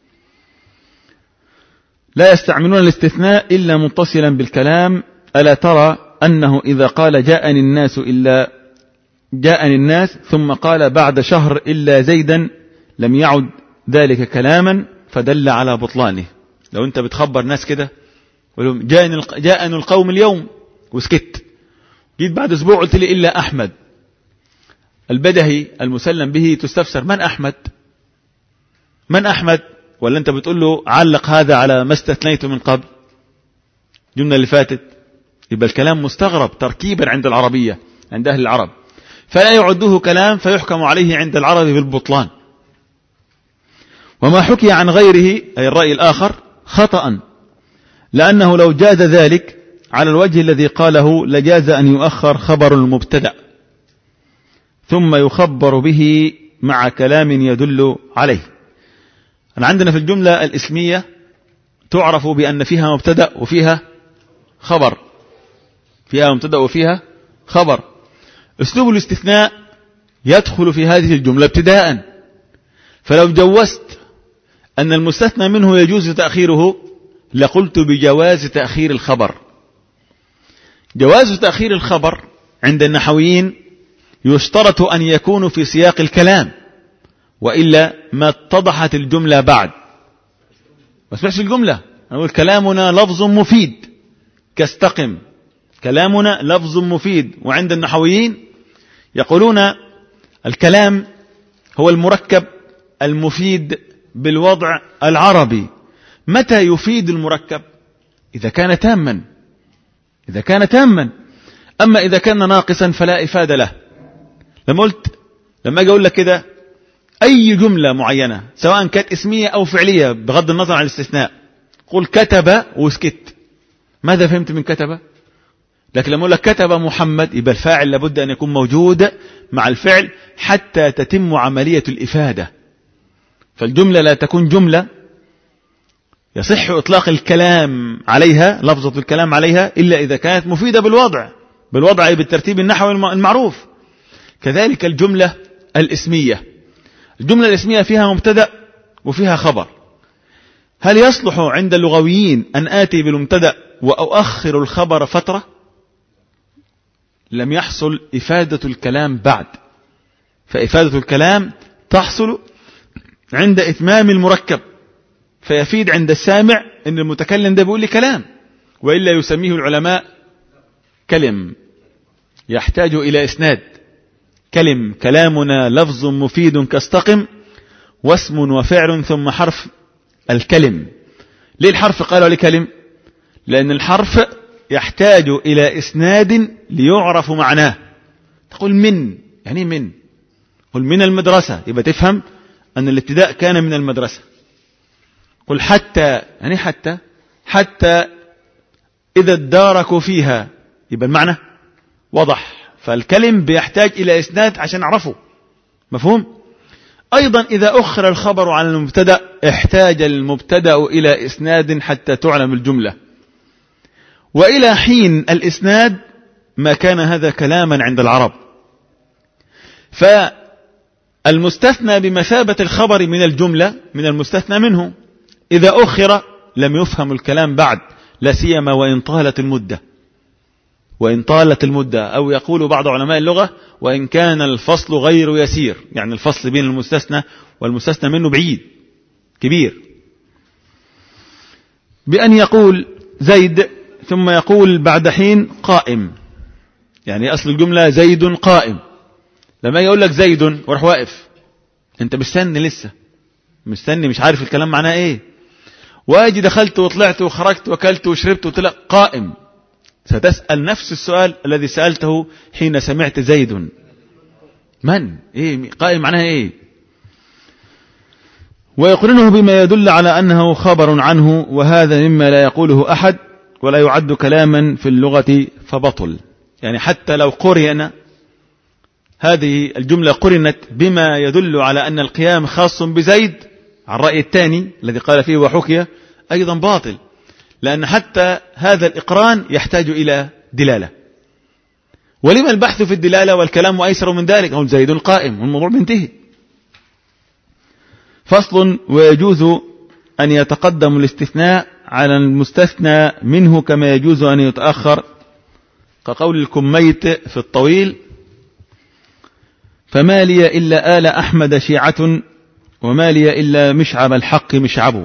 لا يستعملون الاستثناء إلا متصلا بالكلام. ألا ترى أنه إذا قال جاءني الناس إلا جاءني الناس ثم قال بعد شهر إلا زيدا لم يعد ذلك كلاما فدل على بطلانه. لو أنت بتخبر ناس كده ولهم جاءني جاءني القوم اليوم وسكت، جيت بعد أسبوع قلت لي إلا أحمد، البدهي المسلم به تستفسر من أحمد؟ من أحمد؟ ولا أنت بتقول له علق هذا على ما استثنيته من قبل الجملة اللي فاتت؟ يبقى الكلام مستغرب تركيبا عند العربية، عند أهل العرب، فلا يعده كلام فيحكم عليه عند العرب بالبطلان. وما حكي عن غيره أي الرأي الآخر خطأ، لأنه لو جاز ذلك على الوجه الذي قاله لجاز أن يؤخر خبر المبتدأ ثم يخبر به مع كلام يدل عليه. أنا عندنا في الجملة الإسمية تعرف بأن فيها مبتدأ وفيها خبر، فيها مبتدأ وفيها خبر. أسلوب الاستثناء يدخل في هذه الجملة ابتداء، فلو جوزت أن المستثنى منه يجوز تأخيره لقلت بجواز تأخير الخبر. جواز تأخير الخبر عند النحويين يشترط أن يكون في سياق الكلام، وإلا ما اتضحت الجملة بعد. ما اسمعش الجملة، نقول كلامنا لفظ مفيد كاستقم، كلامنا لفظ مفيد. وعند النحويين يقولون الكلام هو المركب المفيد بالوضع العربي. متى يفيد المركب؟ إذا كان تاما، إذا كان تاما. أما إذا كان ناقصا فلا إفادة له. لما قلت لما أجي أقول لك كده أي جملة معينة سواء كانت اسمية أو فعلية بغض النظر عن الاستثناء، قل كتب وسكت، ماذا فهمت من كتب؟ لكن لما أقول لك كتب محمد يبقى الفاعل لابد أن يكون موجود مع الفعل حتى تتم عملية الإفادة. فالجملة لا تكون جملة يصح إطلاق الكلام عليها، لفظة الكلام عليها، إلا إذا كانت مفيدة بالوضع، بالوضع أي بالترتيب النحوي المعروف. كذلك الجملة الإسمية، الجملة الإسمية فيها مبتدأ وفيها خبر. هل يصلح عند اللغويين أن آتي بالمبتدأ وأؤخر الخبر فترة؟ لم يحصل إفادة الكلام بعد، فإفادة الكلام تحصل عند إتمام المركب، فيفيد عند السامع أن المتكلم ده بيقول لي كلام، وإلا يسميه العلماء كلم، يحتاج إلى إسناد. كلم، كلامنا لفظ مفيد كاستقم، واسم وفعل ثم حرف الكلم. ليه الحرف قالوا لكلم؟ لأن الحرف يحتاج إلى إسناد ليعرف معناه. تقول من، يعني من، قل من المدرسة، يبقى تفهم أن الابتداء كان من المدرسة. قل حتى، يعني حتى حتى إذا اداركوا فيها، يبقى المعنى وضح. فالكلم بيحتاج إلى إسناد عشان نعرفه، مفهوم؟ أيضا إذا أخر الخبر عن المبتدأ احتاج المبتدأ إلى إسناد حتى تعلم الجملة، وإلى حين الإسناد ما كان هذا كلاما عند العرب، فالمستثنى بمثابة الخبر من الجملة من المستثنى منه، إذا أخر لم يفهم الكلام بعد، لا سيما وإن طالت المدة، وإن طالت المدة، أو يقول بعض علماء اللغة وإن كان الفصل غير يسير، يعني الفصل بين المستثنى والمستثنى منه بعيد كبير، بأن يقول زيد ثم يقول بعد حين قائم، يعني أصل الجملة زيد قائم، لما يقول لك زيد وروح واقف، أنت مستني لسه مستني مش عارف الكلام معناه إيه، واجي دخلت وطلعت وخرجت وكلت وشربت وطلع قائم، ستسأل نفس السؤال الذي سألته حين سمعت زيد، من إيه قائم معناه إيه؟ ويقرنه بما يدل على أنه خبر عنه، وهذا مما لا يقوله أحد ولا يعد كلاما في اللغة فبطل. يعني حتى لو قرن هذه الجملة قرنت بما يدل على أن القيام خاص بزيد على الرأي الثاني الذي قال فيه وحكي، أيضا باطل، لأن حتى هذا الإقران يحتاج إلى دلالة. ولما البحث في الدلالة والكلام أيسر من ذلك؟ هو زيد قائم والموضوع بينتهي. فصل: ويجوز أن يتقدم الاستثناء على المستثنى منه كما يجوز أن يتأخر، كقول الكميت في الطويل: فما لي إلا آل أحمد شيعة وما لي إلا مشعب الحق مشعبه.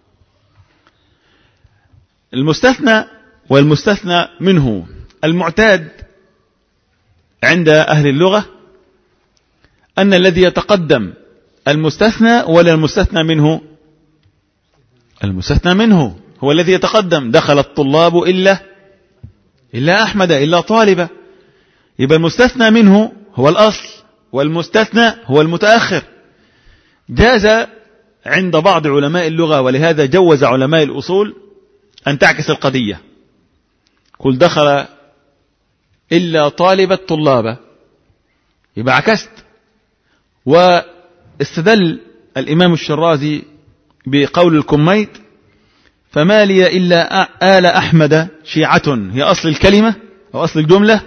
المستثنى والمستثنى منه المعتاد عند أهل اللغة أن الذي يتقدم المستثنى ولا المستثنى منه؟ المستثنى منه هو الذي يتقدم. دخل الطلاب إلا إلا أحمد إلا طالبة، يبقى المستثنى منه هو الأصل والمستثنى هو المتأخر. جاز عند بعض علماء اللغة، ولهذا جوز علماء الأصول أن تعكس القضية، قل دخل إلا طالبة طلابة، يبقى عكست. واستدل الإمام الشرازي بقول الكميت: فما لي إلا آل أحمد شيعة، هي أصل الكلمة أو أصل الجملة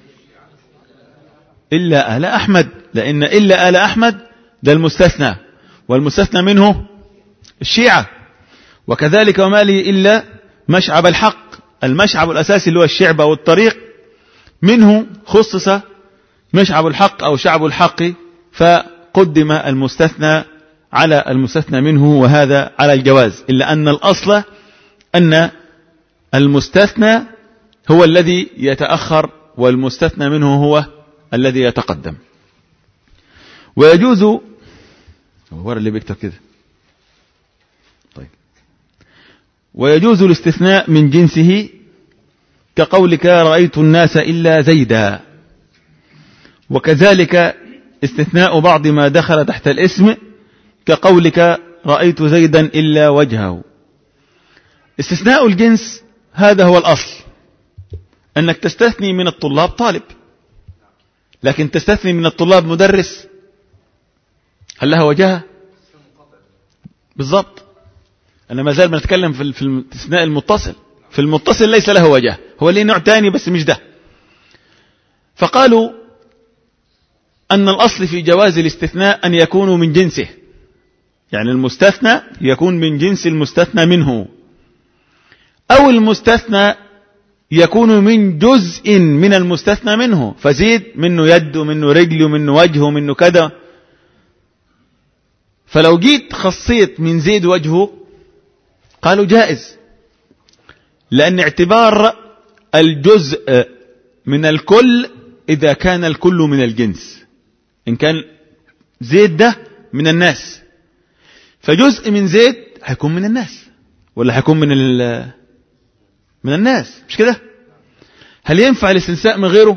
إلا آل أحمد، لأن إلا آل أحمد ده المستثنى، والمستثنى منه الشيعة. وكذلك وما لي إلا مشعب الحق، المشعب الأساسي اللي هو الشعب أو الطريق، منه خصص مشعب الحق أو شعب الحق، فقدم المستثنى على المستثنى منه، وهذا على الجواز، إلا أن الأصل أن المستثنى هو الذي يتأخر والمستثنى منه هو الذي يتقدم. ويجوز هو اللي بيكتب كده طيب ويجوز الاستثناء من جنسه، كقولك رأيت الناس إلا زيدا. وكذلك استثناء بعض ما دخل تحت الاسم، كقولك رأيت زيدا إلا وجهه. استثناء الجنس هذا هو الأصل، أنك تستثني من الطلاب طالب، لكن تستثني من الطلاب مدرس، هل لها وجهة؟ بالضبط. أنا ما زال بنتكلم في الاستثناء المتصل، في المتصل ليس له وجهة، هو ليه نوع تاني بس مش ده. فقالوا أن الأصل في جواز الاستثناء أن يكونوا من جنسه، يعني المستثنى يكون من جنس المستثنى منه، أو المستثنى يكون من جزء من المستثنى منه، فزيد منه يد ومنه رجل ومنه وجه ومنه كذا. فلو جيت خصيت من زيد وجهه قالوا جائز، لأن اعتبار الجزء من الكل إذا كان الكل من الجنس، إن كان زيد ده من الناس فجزء من زيد هيكون من الناس، ولا هيكون من من الناس، مش كده؟ هل ينفع الاستثناء من غيره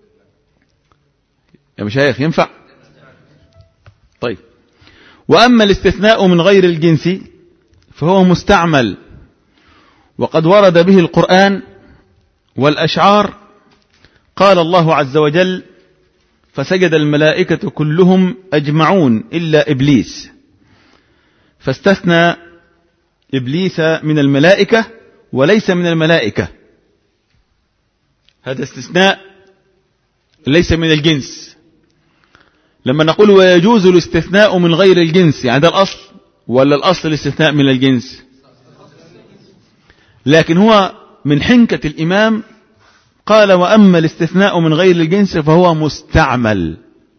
يا مشايخ؟ ينفع. طيب، وأما الاستثناء من غير الجنس فهو مستعمل، وقد ورد به القرآن والأشعار. قال الله عز وجل: فسجد الملائكة كلهم أجمعون إلا إبليس، فاستثنى إبليس من الملائكة وليس من الملائكة. هذا استثناء ليس من الجنس. لما نقول ويجوز الاستثناء من غير الجنس، يعني ده الأصل ولا الأصل الاستثناء من الجنس؟ لكن هو من حنكة الإمام قال وأما الاستثناء من غير الجنس فهو مستعمل.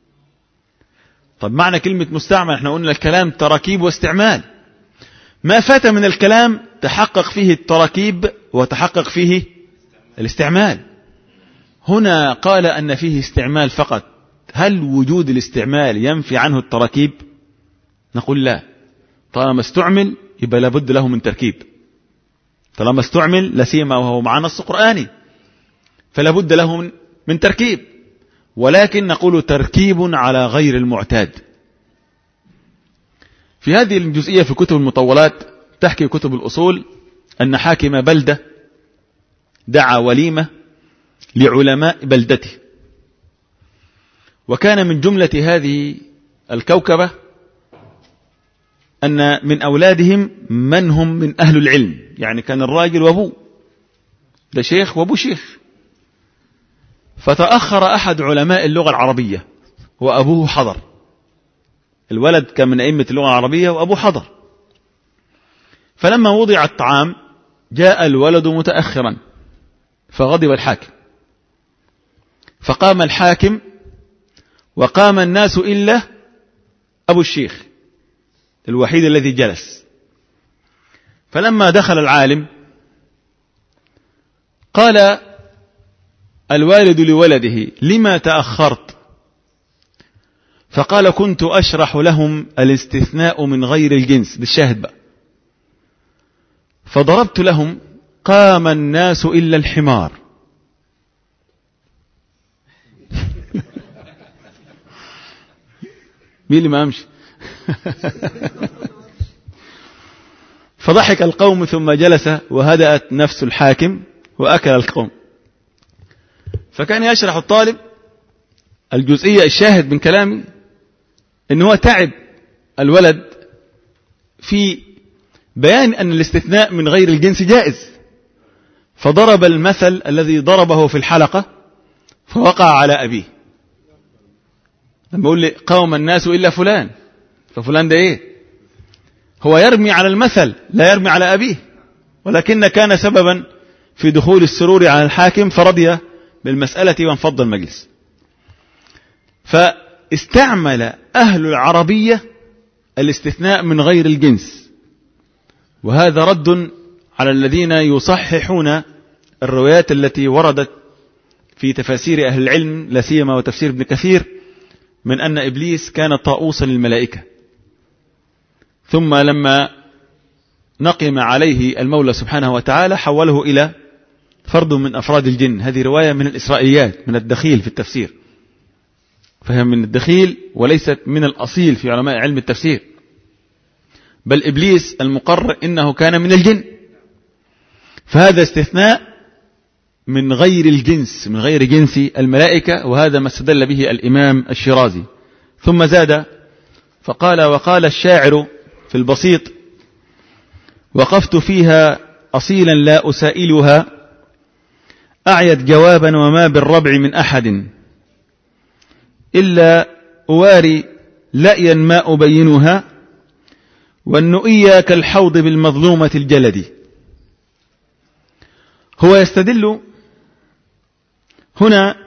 طب معنى كلمة مستعمل، احنا قلنا الكلام تراكيب واستعمال، ما فات من الكلام تحقق فيه التراكيب وتحقق فيه الاستعمال. هنا قال أن فيه استعمال فقط، هل وجود الاستعمال ينفي عنه التراكيب؟ نقول لا، طالما استعمل يبقى لابد له من تركيب، طالما استعمل لسيما وهو مع نص قرآني فلا بد له من تركيب، ولكن نقول تركيب على غير المعتاد. في هذه الجزئية في كتب المطولات تحكي كتب الأصول أن حاكم بلدة دعا وليمة لعلماء بلدته، وكان من جملة هذه الكوكبة أن من أولادهم من هم من أهل العلم، يعني كان الراجل وأبوه ده شيخ وأبوه شيخ. فتأخر أحد علماء اللغة العربية وأبوه حضر، الولد كان من أئمة اللغة العربية وأبوه حضر. فلما وضع الطعام جاء الولد متأخرا فغضب الحاكم، فقام الحاكم وقام الناس إلا أبو الشيخ الوحيد الذي جلس. فلما دخل العالم قال الوالد لولده لما تأخرت؟ فقال كنت أشرح لهم الاستثناء من غير الجنس، ده الشاهد بقى. فضربت لهم قام الناس إلا الحمار. مين اللي ما أمشي؟ فضحك القوم ثم جلس وهدأت نفس الحاكم وأكل القوم. فكان يشرح الطالب الجزئية، الشاهد من كلامي إن هو تعب الولد في بيان أن الاستثناء من غير الجنس جائز، فضرب المثل الذي ضربه في الحلقة فوقع على أبيه. لما يقول لي قوم الناس إلا فلان، ففلان ده إيه؟ هو يرمي على المثل لا يرمي على أبيه، ولكن كان سببا في دخول السرور على الحاكم فرضي بالمسألة وانفض المجلس. فاستعمل أهل العربية الاستثناء من غير الجنس، وهذا رد على الذين يصححون الروايات التي وردت في تفاسير أهل العلم لا سيما وتفسير ابن كثير من أن إبليس كان طاؤوسا للملائكة، ثم لما نقم عليه المولى سبحانه وتعالى حوله إلى فرد من أفراد الجن. هذه رواية من الإسرائيليات من الدخيل في التفسير، فهي من الدخيل وليست من الأصيل في علماء علم التفسير، بل إبليس المقرر إنه كان من الجن، فهذا استثناء من غير الجنس من غير جنس الملائكة، وهذا ما استدل به الإمام الشيرازي. ثم زاد فقال وقال الشاعر في البسيط وقفت فيها أصيلا لا أسائلها أعيت جوابا وما بالربع من أحد إلا أواري لأيا ما أبينها والنؤيا كالحوض بالمظلومة الجلد. هو يستدل هنا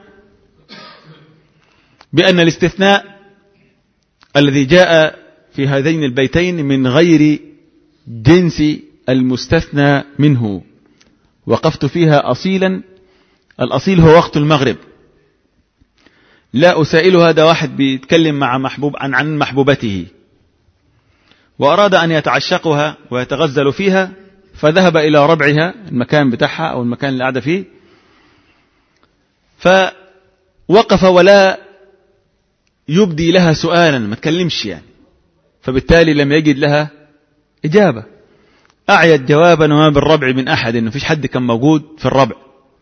بأن الاستثناء الذي جاء في هذين البيتين من غير جنس المستثنى منه. وقفت فيها أصيلا، الأصيل هو وقت المغرب. لا أسائل، هذا واحد بيتكلم مع محبوب عن عن محبوبته وأراد أن يتعشقها ويتغزل فيها، فذهب إلى ربعها المكان بتاعها أو المكان اللي قاعدة فيه، فوقف ولا يبدي لها سؤالا، ما تكلمش يعني، فبالتالي لم يجد لها إجابة. أعيت جوابا وما بالربع من أحد، إنه فيش حد كان موجود في الربع،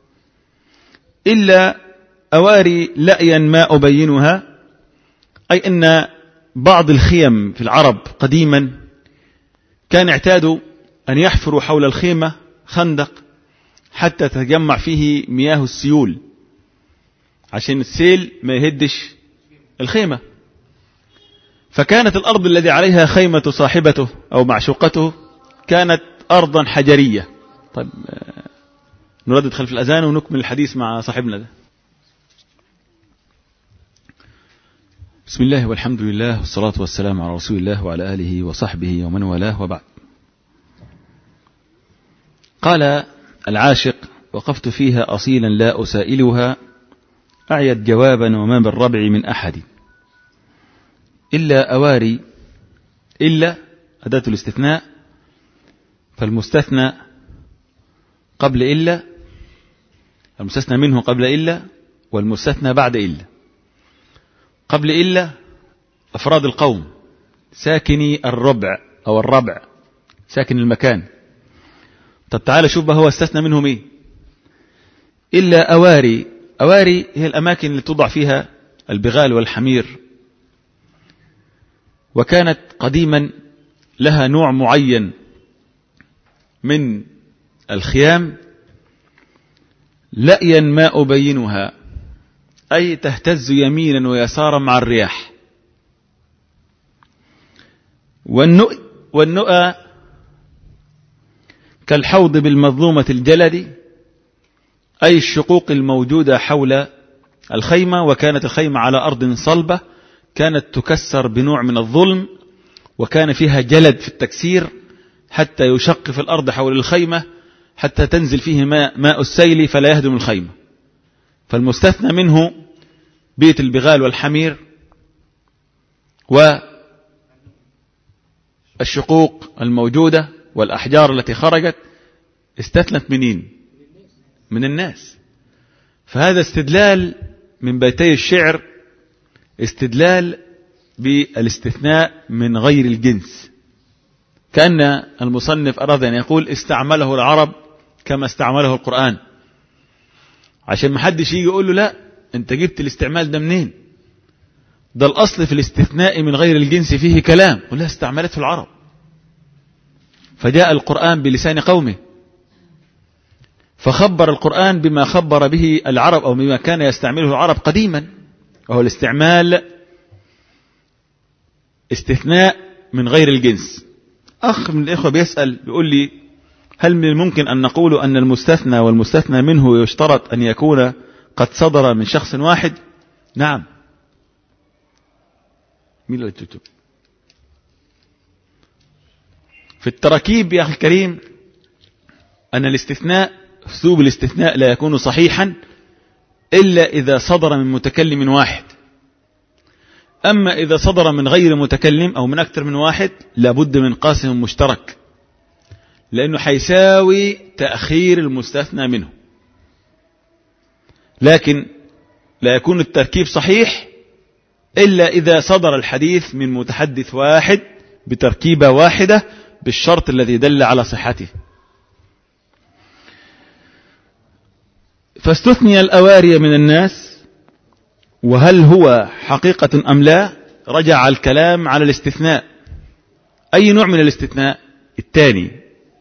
إلا أواري لأيا ما أبينها، أي أن بعض الخيم في العرب قديما كان اعتادوا أن يحفروا حول الخيمة خندق حتى تتجمع فيه مياه السيول عشان السيل ما يهدش الخيمة. فكانت الأرض الذي عليها خيمة صاحبته أو معشوقته كانت أرضا حجرية. طيب نردد خلف الأذان ونكمل الحديث مع صاحبنا ده. بسم الله والحمد لله والصلاة والسلام على رسول الله وعلى آله وصحبه ومن والاه، وبعد. قال العاشق: وقفت فيها أصيلا لا أسائلها، أعيت جوابا وما بالربع من أحد، إلا أواري. إلا أداة الاستثناء، فالمستثنى قبل إلا، المستثنى منه قبل إلا، والمستثنى بعد إلا. قبل إلا أفراد القوم، ساكني الربع أو الربع، ساكن المكان. طب تعالى شوف هو استثنى منهم إيه. إلا أواري. أواري هي الأماكن اللي توضع فيها البغال والحمير، وكانت قديما لها نوع معين من الخيام لأيا ما أبينها، أي تهتز يمينا ويسارا مع الرياح. والنؤ والنؤى كالحوض بالمظلومة الجلد، أي الشقوق الموجودة حول الخيمة. وكانت الخيمة على أرض صلبة، كانت تكسر بنوع من الظلم، وكان فيها جلد في التكسير حتى يشق في الأرض حول الخيمة حتى تنزل فيه ماء, ماء السيل فلا يهدم الخيمة. فالمستثنى منه بيت البغال والحمير والشقوق الموجودة والأحجار التي خرجت استثنت منين؟ من الناس. فهذا استدلال من بيتي الشعر، استدلال بالاستثناء من غير الجنس، كأن المصنف أراد أن يقول استعمله العرب كما استعمله القرآن، عشان ما حدش يجي يقول له لا انت جبت الاستعمال ده منين، ده الأصل في الاستثناء من غير الجنس فيه كلام، ولا استعملته العرب. فجاء القرآن بلسان قومه، فخبر القرآن بما خبر به العرب أو بما كان يستعمله العرب قديما، وهو الاستعمال استثناء من غير الجنس. أخ من الإخوة بيسأل بيقول لي: هل من الممكن أن نقول أن المستثنى والمستثنى منه يشترط أن يكون قد صدر من شخص واحد؟ نعم. مين اللي تكتب في التراكيب يا أخي الكريم أن الاستثناء، أسلوب الاستثناء لا يكون صحيحا إلا إذا صدر من متكلم واحد. أما إذا صدر من غير متكلم أو من أكثر من واحد لابد من قاسم مشترك، لأنه حيساوي تأخير المستثنى منه. لكن لا يكون التركيب صحيح إلا إذا صدر الحديث من متحدث واحد بتركيبة واحدة بالشرط الذي دل على صحته. فاستثني الأواري من الناس، وهل هو حقيقة أم لا؟ رجع الكلام على الاستثناء. أي نوع من الاستثناء؟ الثاني.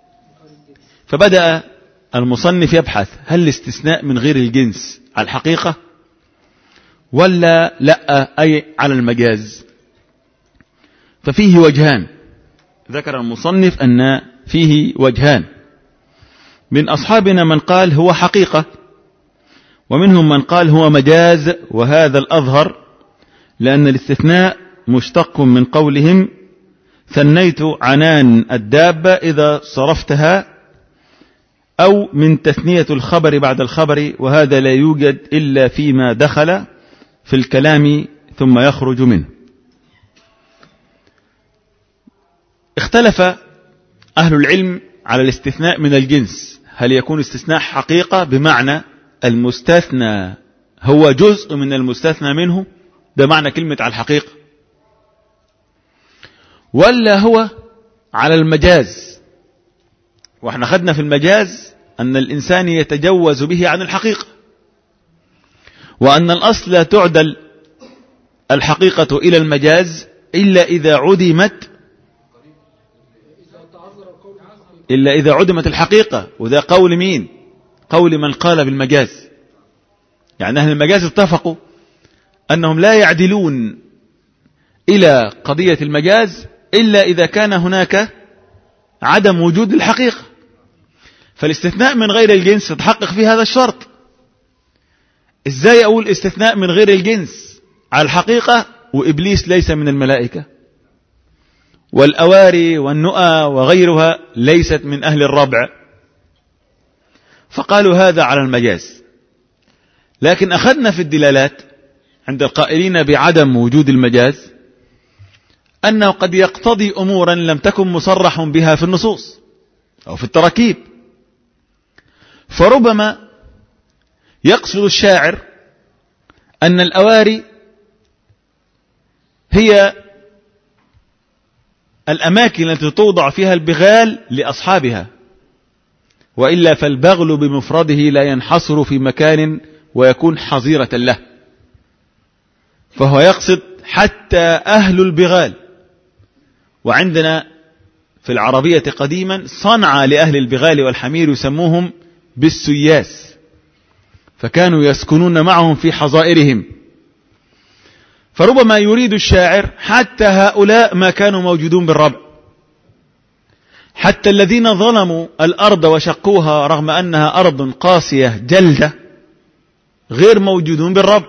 فبدأ المصنف يبحث هل الاستثناء من غير الجنس على الحقيقة ولا لا، أي على المجاز. ففيه وجهان، ذكر المصنف أن فيه وجهان. من أصحابنا من قال هو حقيقة، ومنهم من قال هو مجاز، وهذا الأظهر، لأن الاستثناء مشتق من قولهم ثنيت عنان الدابة إذا صرفتها، أو من تثنية الخبر بعد الخبر، وهذا لا يوجد إلا فيما دخل في الكلام ثم يخرج منه. اختلف أهل العلم على الاستثناء من الجنس، هل يكون استثناء حقيقة بمعنى المستثنى هو جزء من المستثنى منه، ده معنى كلمة على الحقيقة، ولا هو على المجاز. واحنا خدنا في المجاز أن الإنسان يتجوز به عن الحقيقة، وأن الأصل لا تعدل الحقيقة إلى المجاز إلا إذا عدمت إلا إذا عدمت الحقيقة. وذا قول مين؟ قول من قال بالمجاز. يعني أهل المجاز اتفقوا أنهم لا يعدلون إلى قضية المجاز إلا إذا كان هناك عدم وجود الحقيقة. فالاستثناء من غير الجنس تتحقق في هذا الشرط. إزاي أقول استثناء من غير الجنس على الحقيقة وإبليس ليس من الملائكة، والأواري والنؤى وغيرها ليست من أهل الربع؟ فقالوا هذا على المجاز. لكن أخذنا في الدلالات عند القائلين بعدم وجود المجاز أنه قد يقتضي أمورا لم تكن مصرح بها في النصوص أو في التراكيب. فربما يقصد الشاعر أن الأواري هي الأماكن التي توضع فيها البغال لأصحابها، وإلا فالبغل بمفرده لا ينحصر في مكان ويكون حظيرة له، فهو يقصد حتى أهل البغال. وعندنا في العربية قديما صنع لأهل البغال والحمير يسموهم بالسياس، فكانوا يسكنون معهم في حظائرهم. فربما يريد الشاعر حتى هؤلاء ما كانوا موجودون بالربع، حتى الذين ظلموا الأرض وشقوها رغم أنها أرض قاسية جلدة غير موجودون بالربع.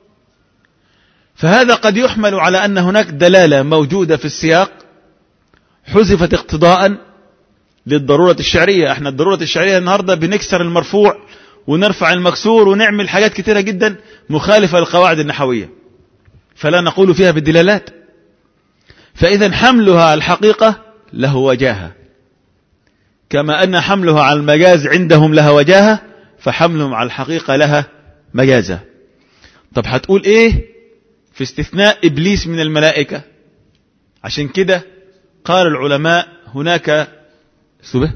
فهذا قد يحمل على أن هناك دلالة موجودة في السياق حذفت اقتضاء للضرورة الشعرية. احنا الضرورة الشعرية النهاردة بنكسر المرفوع ونرفع المكسور ونعمل حاجات كثيرة جدا مخالفة للقواعد النحوية، فلا نقول فيها بالدلالات. فإذا حملها على الحقيقة له وجاهة، كما أن حملها على المجاز عندهم لها وجاهة، فحملهم على الحقيقة لها مجازة. طب هتقول ايه في استثناء إبليس من الملائكة؟ عشان كده قال العلماء هناك سبه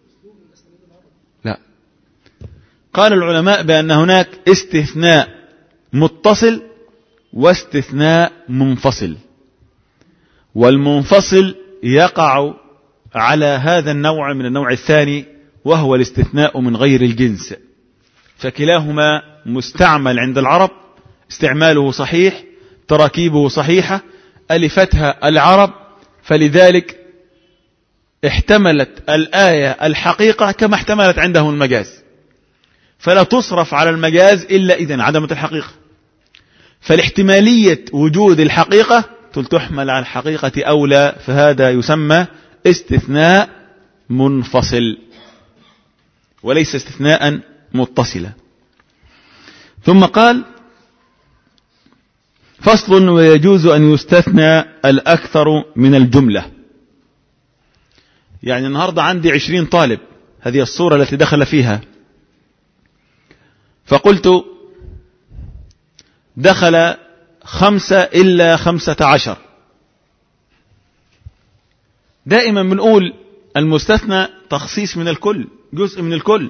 لا قال العلماء بأن هناك استثناء متصل واستثناء منفصل، والمنفصل يقع على هذا النوع من النوع الثاني وهو الاستثناء من غير الجنس. فكلاهما مستعمل عند العرب، استعماله صحيح، تراكيبه صحيحة، ألفتها العرب، فلذلك احتملت الآية الحقيقة كما احتملت عندهم المجاز، فلا تصرف على المجاز إلا إذن عدمت الحقيقة. فالاحتمالية وجود الحقيقة تحمل على الحقيقة أولى، فهذا يسمى استثناء منفصل وليس استثناء متصلا. ثم قال فصل: ويجوز أن يستثنى الأكثر من الجملة. يعني النهاردة عندي عشرين طالب، هذه الصورة التي دخل فيها، فقلت دخل خمسة إلا خمسة عشر. دائما بنقول المستثنى تخصيص من الكل، جزء من الكل.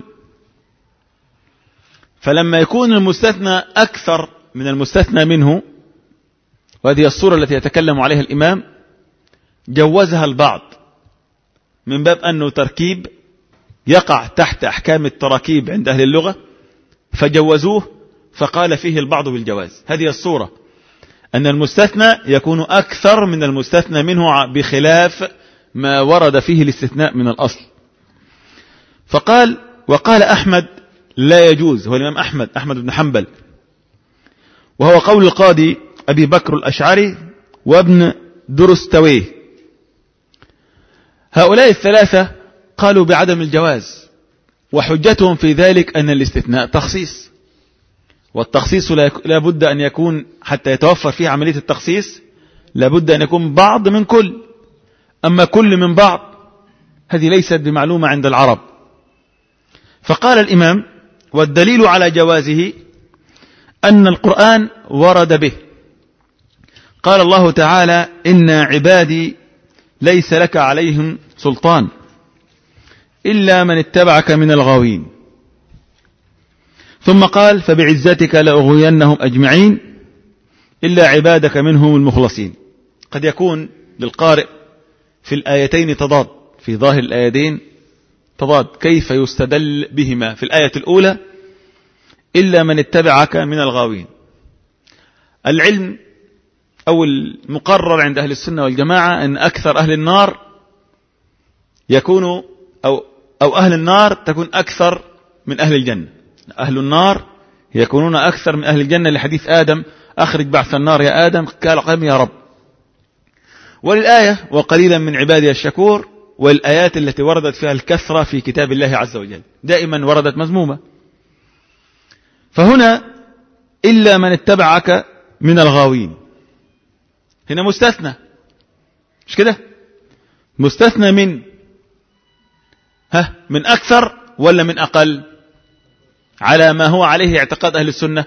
فلما يكون المستثنى أكثر من المستثنى منه، وهذه الصورة التي يتكلم عليها الإمام، جوزها البعض من باب أنه تركيب يقع تحت أحكام التراكيب عند أهل اللغة، فجوزوه، فقال فيه البعض بالجواز. هذه الصورة أن المستثنى يكون أكثر من المستثنى منه بخلاف ما ورد فيه الاستثناء من الأصل. فقال: وقال أحمد لا يجوز، هو الإمام أحمد أحمد بن حنبل، وهو قول القاضي أبي بكر الأشعري وابن درستويه. هؤلاء الثلاثة قالوا بعدم الجواز، وحجتهم في ذلك أن الاستثناء تخصيص، والتخصيص لا بد أن يكون حتى يتوفر فيه عملية التخصيص لا بد أن يكون بعض من كل، أما كل من بعض هذه ليست بمعلومة عند العرب. فقال الإمام: والدليل على جوازه أن القرآن ورد به. قال الله تعالى: إن عبادي ليس لك عليهم سلطان إلا من اتبعك من الغاوين. ثم قال: فبعزتك لأغوينهم أجمعين إلا عبادك منهم المخلصين. قد يكون للقارئ في الآيتين تضاد، في ظاهر الآيتين تضاد، كيف يستدل بهما؟ في الآية الأولى إلا من اتبعك من الغاوين. العلم أو المقرر عند أهل السنة والجماعة أن أكثر أهل النار يكونوا أو, أو أهل النار تكون أكثر من أهل الجنة. أهل النار يكونون أكثر من أهل الجنة لحديث آدم أخرج بعث النار يا آدم قال قام يا رب. وللآية وقليلا من عبادي الشكور، والآيات التي وردت فيها الكثرة في كتاب الله عز وجل دائما وردت مذمومة. فهنا إلا من اتبعك من الغاوين، هنا مستثنى، مش كده؟ مستثنى من ها من أكثر ولا من أقل على ما هو عليه اعتقاد أهل السنة؟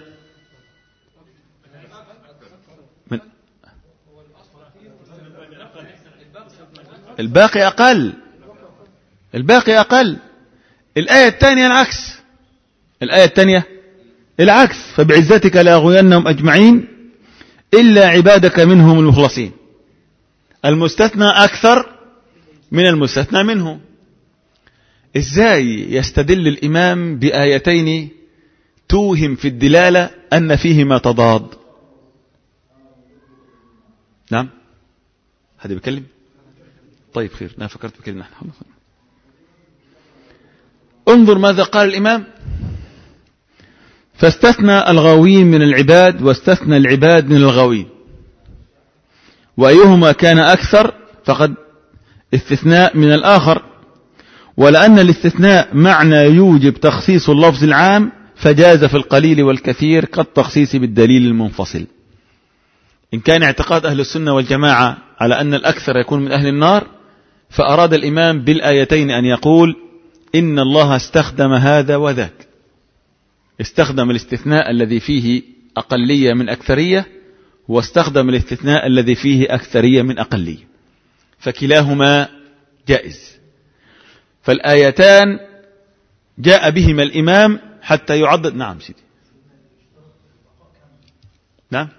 من الباقي أقل، الباقي أقل. الآية الثانية العكس، الآية الثانية العكس، فبعزتك لأغوينهم أجمعين إلا عبادك منهم المخلصين. المستثنى أكثر من المستثنى منه. إزاي يستدل الإمام بآيتين توهم في الدلالة أن فيهما تضاد؟ نعم هذا بيكلم؟ طيب خير، أنا فكرت بكلمة نحن. انظر ماذا قال الإمام: فاستثنى الغاوين من العباد واستثنى العباد من الغاوين، وأيهما كان أكثر فقد استثناء من الآخر، ولأن الاستثناء معنى يوجب تخصيص اللفظ العام فجاز في القليل والكثير كالتخصيص بالدليل المنفصل. إن كان اعتقاد أهل السنة والجماعة على أن الأكثر يكون من أهل النار، فأراد الإمام بالآيتين أن يقول إن الله استخدم هذا وذاك، استخدم الاستثناء الذي فيه أقلية من أكثرية، واستخدم الاستثناء الذي فيه أكثرية من أقلية، فكلاهما جائز. فالآيتان جاء بهما الإمام حتى يعضد. نعم سيدي، نعم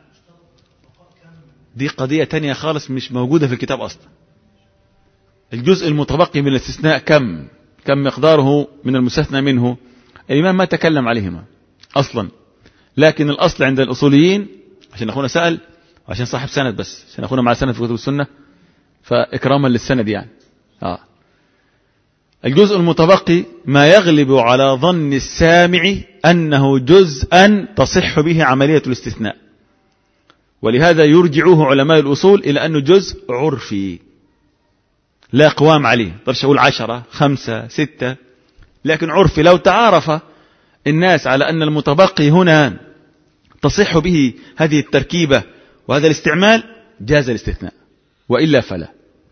دي قضية تانية خالص مش موجودة في الكتاب أصلا. الجزء المتبقي من الاستثناء كم كم مقداره من المستثنى منه، الإمام ما تكلم عليهما أصلا. لكن الأصل عند الأصوليين، عشان أخونا سأل عشان صاحب سند، بس عشان أخونا مع سند في كتب السنة فإكراما للسند يعني آه. الجزء المتبقي ما يغلب على ظن السامع أنه جزءا تصح به عملية الاستثناء، ولهذا يرجعوه علماء الأصول إلى أنه جزء عرفي لا قوام عليه. طرش أقول عشرة خمسة ستة، لكن عرفي. لو تعارف الناس على أن المتبقي هنا تصح به هذه التركيبة وهذا الاستعمال جاز الاستثناء، وإلا فلا.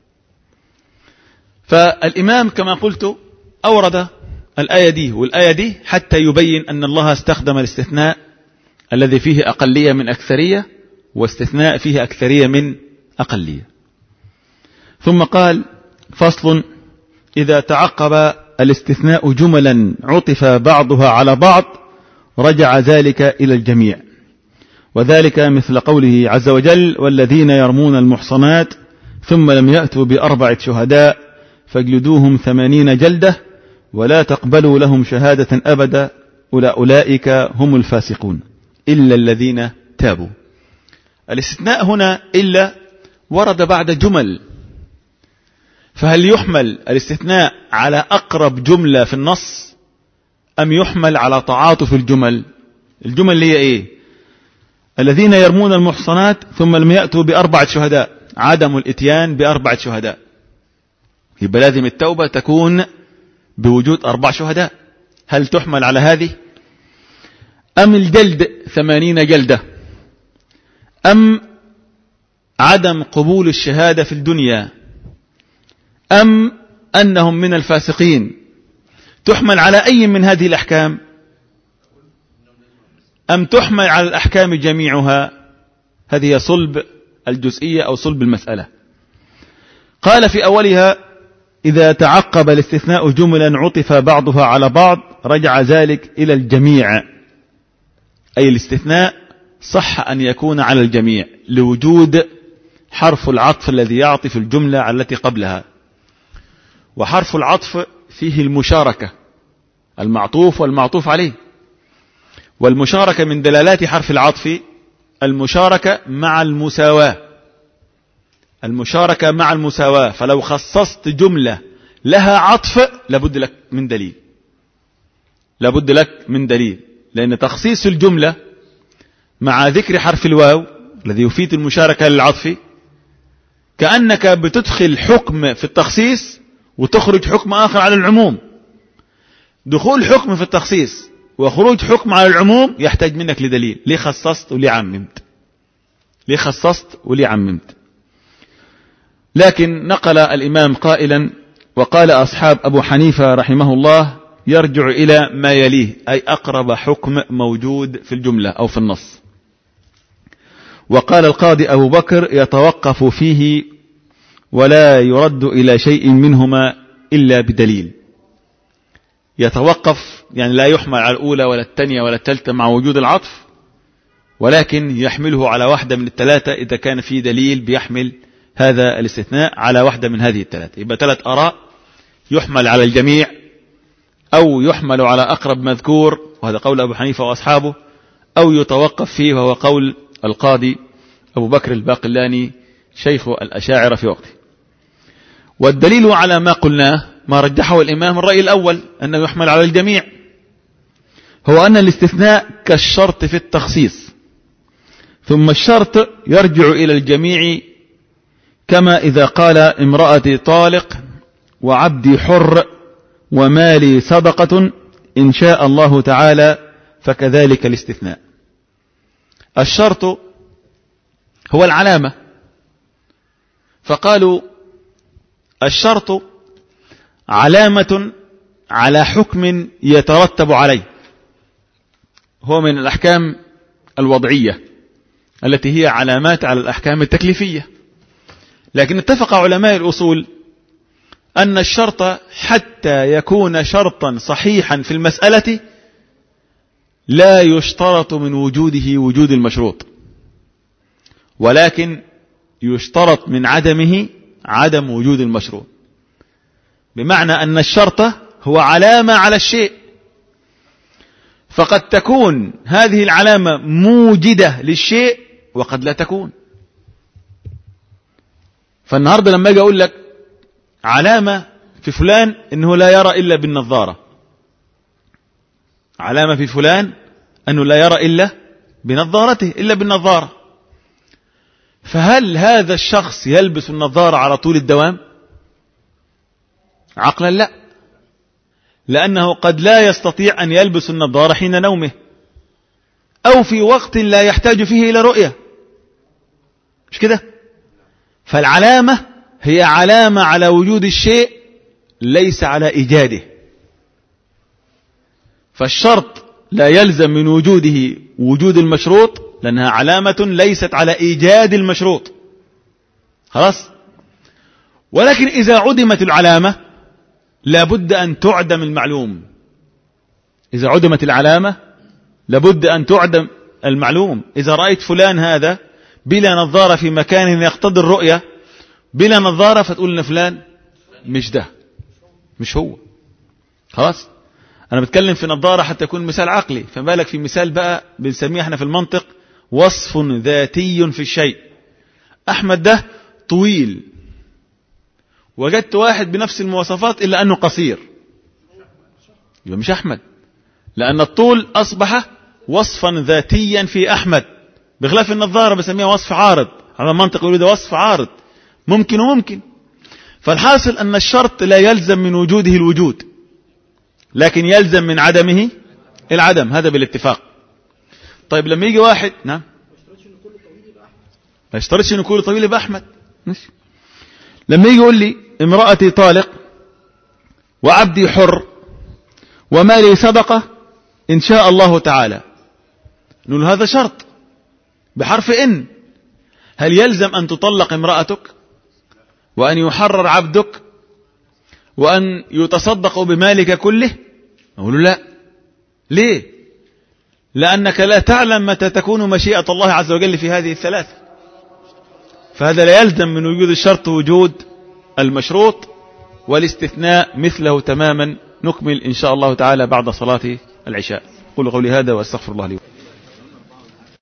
فالإمام كما قلت أورد الآية دي والآية دي حتى يبين أن الله استخدم الاستثناء الذي فيه أقلية من أكثرية، واستثناء فيه أكثرية من أقلية. ثم قال: فصل: إذا تعقب الاستثناء جملا عطف بعضها على بعض رجع ذلك إلى الجميع، وذلك مثل قوله عز وجل: والذين يرمون المحصنات ثم لم يأتوا بأربعة شهداء فاجلدوهم ثمانين جلدة ولا تقبلوا لهم شهادة أبدا أولئك هم الفاسقون إلا الذين تابوا. الاستثناء هنا إلا ورد بعد جمل، فهل يحمل الاستثناء على أقرب جملة في النص أم يحمل على تعاطف الجمل؟ الجمل اللي هي إيه؟ الذين يرمون المحصنات ثم لم يأتوا بأربعة شهداء، عدم الاتيان بأربعة شهداء، يبقى لازم التوبة تكون بوجود أربع شهداء. هل تحمل على هذه؟ أم الجلد ثمانين جلدة؟ أم عدم قبول الشهادة في الدنيا؟ أم أنهم من الفاسقين؟ تحمل على أي من هذه الأحكام؟ أم تحمل على الأحكام جميعها؟ هذه صلب الجزئية أو صلب المسألة. قال في أولها: إذا تعقب الاستثناء جملا عطف بعضها على بعض رجع ذلك إلى الجميع، أي الاستثناء صح أن يكون على الجميع لوجود حرف العطف الذي يعطف الجملة على التي قبلها. وحرف العطف فيه المشاركة، المعطوف والمعطوف عليه، والمشاركة من دلالات حرف العطف المشاركة مع المساواة، المشاركة مع المساواة. فلو خصصت جملة لها عطف لابد لك من دليل، لابد لك من دليل، لأن تخصيص الجملة مع ذكر حرف الواو الذي يفيد المشاركة للعطف كأنك بتدخل حكم في التخصيص وتخرج حكم آخر على العموم. دخول حكم في التخصيص وخروج حكم على العموم يحتاج منك لدليل. ليه خصصت وليه عممت؟ ليه خصصت وليه عممت؟ لكن نقل الإمام قائلا: وقال أصحاب أبو حنيفة رحمه الله يرجع إلى ما يليه، أي أقرب حكم موجود في الجملة أو في النص. وقال القاضي أبو بكر يتوقف فيه ولا يرد إلى شيء منهما إلا بدليل. يتوقف يعني لا يحمل على الأولى ولا الثانية ولا الثالثة مع وجود العطف، ولكن يحمله على واحدة من الثلاثة إذا كان في دليل بيحمل هذا الاستثناء على واحدة من هذه الثلاثة. يبقى ثلاث آراء: يحمل على الجميع، أو يحمل على أقرب مذكور وهذا قول أبو حنيفة وأصحابه، أو يتوقف فيه وهو قول القاضي أبو بكر الباقلاني شيخ الأشاعرة في وقته. والدليل على ما قلناه ما رجحه الإمام الرأي الأول أنه يحمل على الجميع، هو أن الاستثناء كالشرط في التخصيص، ثم الشرط يرجع إلى الجميع، كما إذا قال امرأتي طالق وعبدي حر ومالي صدقة إن شاء الله تعالى، فكذلك الاستثناء. الشرط هو العلامة، فقالوا الشرط علامة على حكم يترتب عليه، هو من الأحكام الوضعية التي هي علامات على الأحكام التكليفية. لكن اتفق علماء الأصول أن الشرط حتى يكون شرطا صحيحا في المسألة لا يشترط من وجوده وجود المشروط، ولكن يشترط من عدمه عدم وجود المشروط. بمعنى أن الشرط هو علامة على الشيء، فقد تكون هذه العلامة موجدة للشيء وقد لا تكون. فالنهاردة لما أجي أقول لك علامة في فلان أنه لا يرى إلا بالنظارة، علامة في فلان أنه لا يرى إلا بنظارته، إلا بالنظارة، فهل هذا الشخص يلبس النظارة على طول الدوام؟ عقلا لا، لأنه قد لا يستطيع أن يلبس النظارة حين نومه أو في وقت لا يحتاج فيه إلى رؤية، مش كده؟ فالعلامة هي علامة على وجود الشيء ليس على إيجاده. فالشرط لا يلزم من وجوده وجود المشروط لأنها علامة ليست على إيجاد المشروط، خلاص. ولكن إذا عدمت العلامة لابد أن تعدم المعلوم. إذا عدمت العلامة لابد أن تعدم المعلوم. إذا رأيت فلان هذا بلا نظارة في مكان يقتضي الرؤية بلا نظارة، فتقول إن فلان مش ده، مش هو، خلاص. أنا بتكلم في نظارة حتى يكون مثال عقلي، فما بالك في مثال بقى بنسميه احنا في المنطق وصف ذاتي في الشيء. أحمد ده طويل، وجدت واحد بنفس المواصفات إلا أنه قصير، يبقى مش أحمد، لأن الطول أصبح وصفا ذاتيا في أحمد، بخلاف النظارة بسميها وصف عارض. على المنطق يقول ده وصف عارض، ممكن وممكن. فالحاصل أن الشرط لا يلزم من وجوده الوجود، لكن يلزم من عدمه العدم، هذا بالاتفاق. طيب لما يجي واحد نعم ما يشترطش أن كل طويل يبقى أحمد، ماشي. لما يجي يقول لي امرأتي طالق وعبدي حر ومالي صدقة إن شاء الله تعالى، نقول هذا شرط بحرف إن. هل يلزم أن تطلق امرأتك وأن يحرر عبدك وأن يتصدق بمالك كله؟ نقول لا. ليه؟ لأنك لا تعلم متى تكون مشيئة الله عز وجل في هذه الثلاثة، فهذا لا يلزم من وجود الشرط وجود المشروط، والاستثناء مثله تماما. نكمل إن شاء الله تعالى بعد صلاة العشاء. قولوا قولي هذا وأستغفر الله لي.